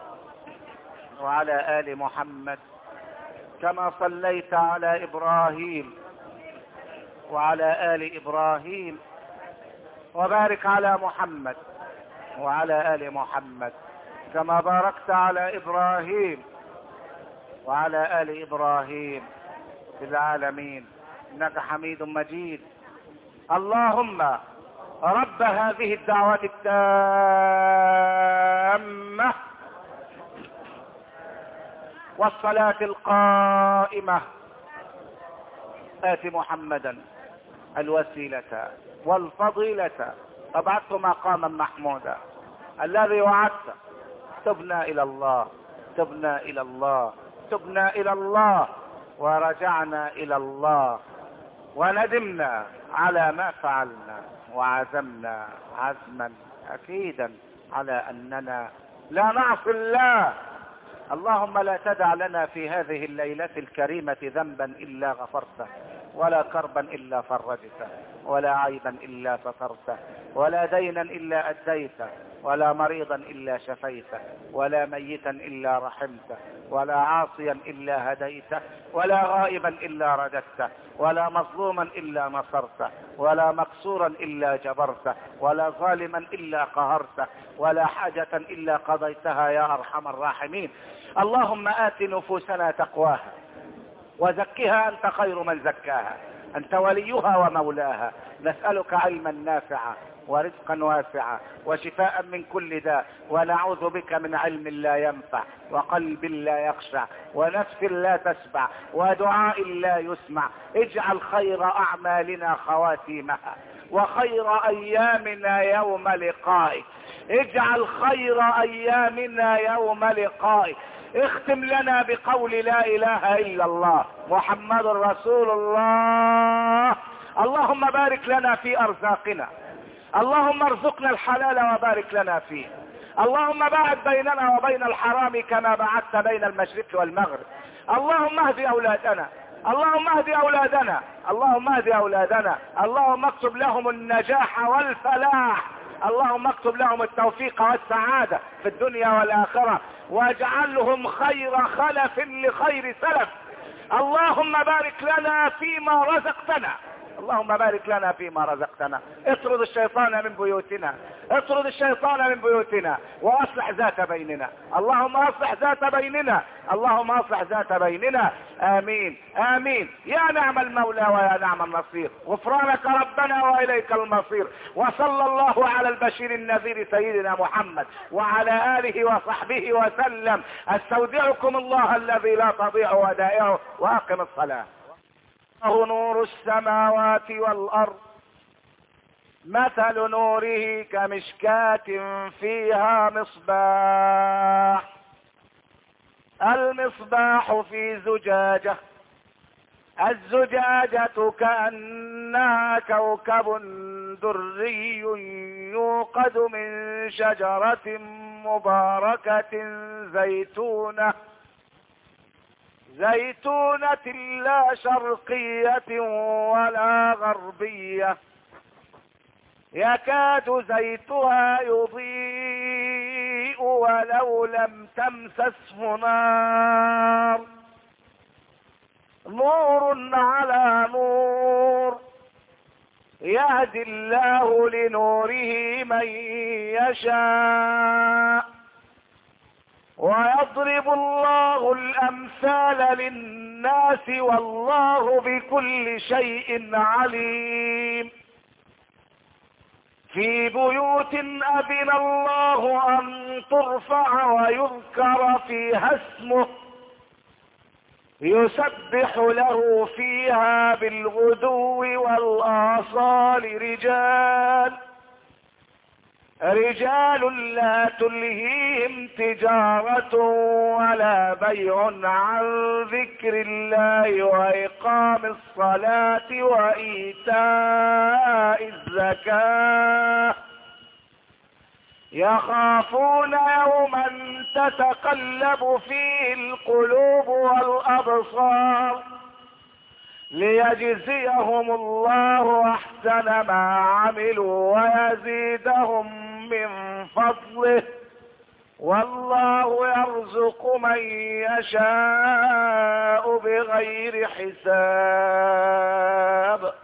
وعلى ال محمد كما صليت على ابراهيم وعلى ال ابراهيم، وبارك على محمد وعلى ال محمد كما باركت على ابراهيم وعلى ال ابراهيم في العالمين انك حميد مجيد. اللهم رب هذه الدعوة التامة والصلاة القائمة آت محمدا الوسيلة والفضيلة وابعثه مقاما محمودا الذي وعدته. تبنا الى الله، تبنا الى الله، تبنا الى الله، ورجعنا الى الله، وندمنا على ما فعلنا، وعزمنا عزما اكيدا على اننا لا نعصي الله. اللهم لا تدع لنا في هذه الليلة الكريمة ذنبا الا غفرته، ولا كربا الا فرجته، ولا عيبا الا سترته، ولا دينا الا اديته، ولا مريضا الا شفيته، ولا ميتا الا رحمته، ولا عاصيا الا هديته، ولا غائبا الا رددته، ولا مظلوما الا نصرته، ولا مكسورا الا جبرته، ولا ظالما الا قهرته، ولا حاجة الا قضيتها يا ارحم الراحمين. اللهم آت نفوسنا تقواها وزكها انت خير من زكاها، انت وليها ومولاها. نسألك علما نافعا ورزقا واسعا وشفاء من كل داء، ونعوذ بك من علم لا ينفع وقلب لا يخشع ونفس لا تشبع ودعاء لا يسمع. اجعل خير اعمالنا خواتيمها وخير ايامنا يوم لقائك، اجعل خير ايامنا يوم لقائك. اختم لنا بقول لا اله الا الله محمد رسول الله. اللهم بارك لنا في ارزاقنا، اللهم ارزقنا الحلال وبارك لنا فيه، اللهم باعد بيننا وبين الحرام كما بعدت بين المشرق والمغرب. اللهم اهد اولادنا، اللهم اهد اولادنا، اللهم اهد اولادنا، اللهم اكتب لهم النجاح والفلاح، اللهم اكتب لهم التوفيق والسعادة في الدنيا والآخرة، واجعلهم خير خلف لخير سلف. اللهم بارك لنا فيما رزقتنا، اللهم بارك لنا فيما رزقتنا. اطرد الشيطان من بيوتنا، اطرد الشيطان من بيوتنا، واصلح ذات بيننا. اللهم اصلح ذات بيننا، اللهم اصلح ذات بيننا. امين امين. يا نعم المولى ويا نعم النصير. غفرانك ربنا واليك المصير. وصلى الله على البشير النذير سيدنا محمد وعلى اله وصحبه وسلم. استودعكم الله الذي لا تضيع ودائعه، واقم الصلاة. الله نور السماوات والأرض، مثل نوره كمشكاة فيها مصباح، المصباح في زجاجة، الزجاجة كأنها كوكب دري يوقد من شجرة مباركة زيتونة زيتونة لا شرقية ولا غربية يكاد زيتها يضيء ولو لم تمسسه نار نور على نور يهدي الله لنوره من يشاء ويضرب الله الأمثال للناس والله بكل شيء عليم. في بيوت أذن الله أن ترفع ويذكر فيها اسمه يسبح له فيها بالغدو والآصال رجال رجال لا تلهيهم تجارة ولا بيع عن ذكر الله وإقام الصلاة وإيتاء الزكاة يخافون يوما تتقلب فيه القلوب والأبصار ليجزيهم الله أحسن ما عملوا ويزيدهم من فضله والله يرزق من يشاء بغير حساب.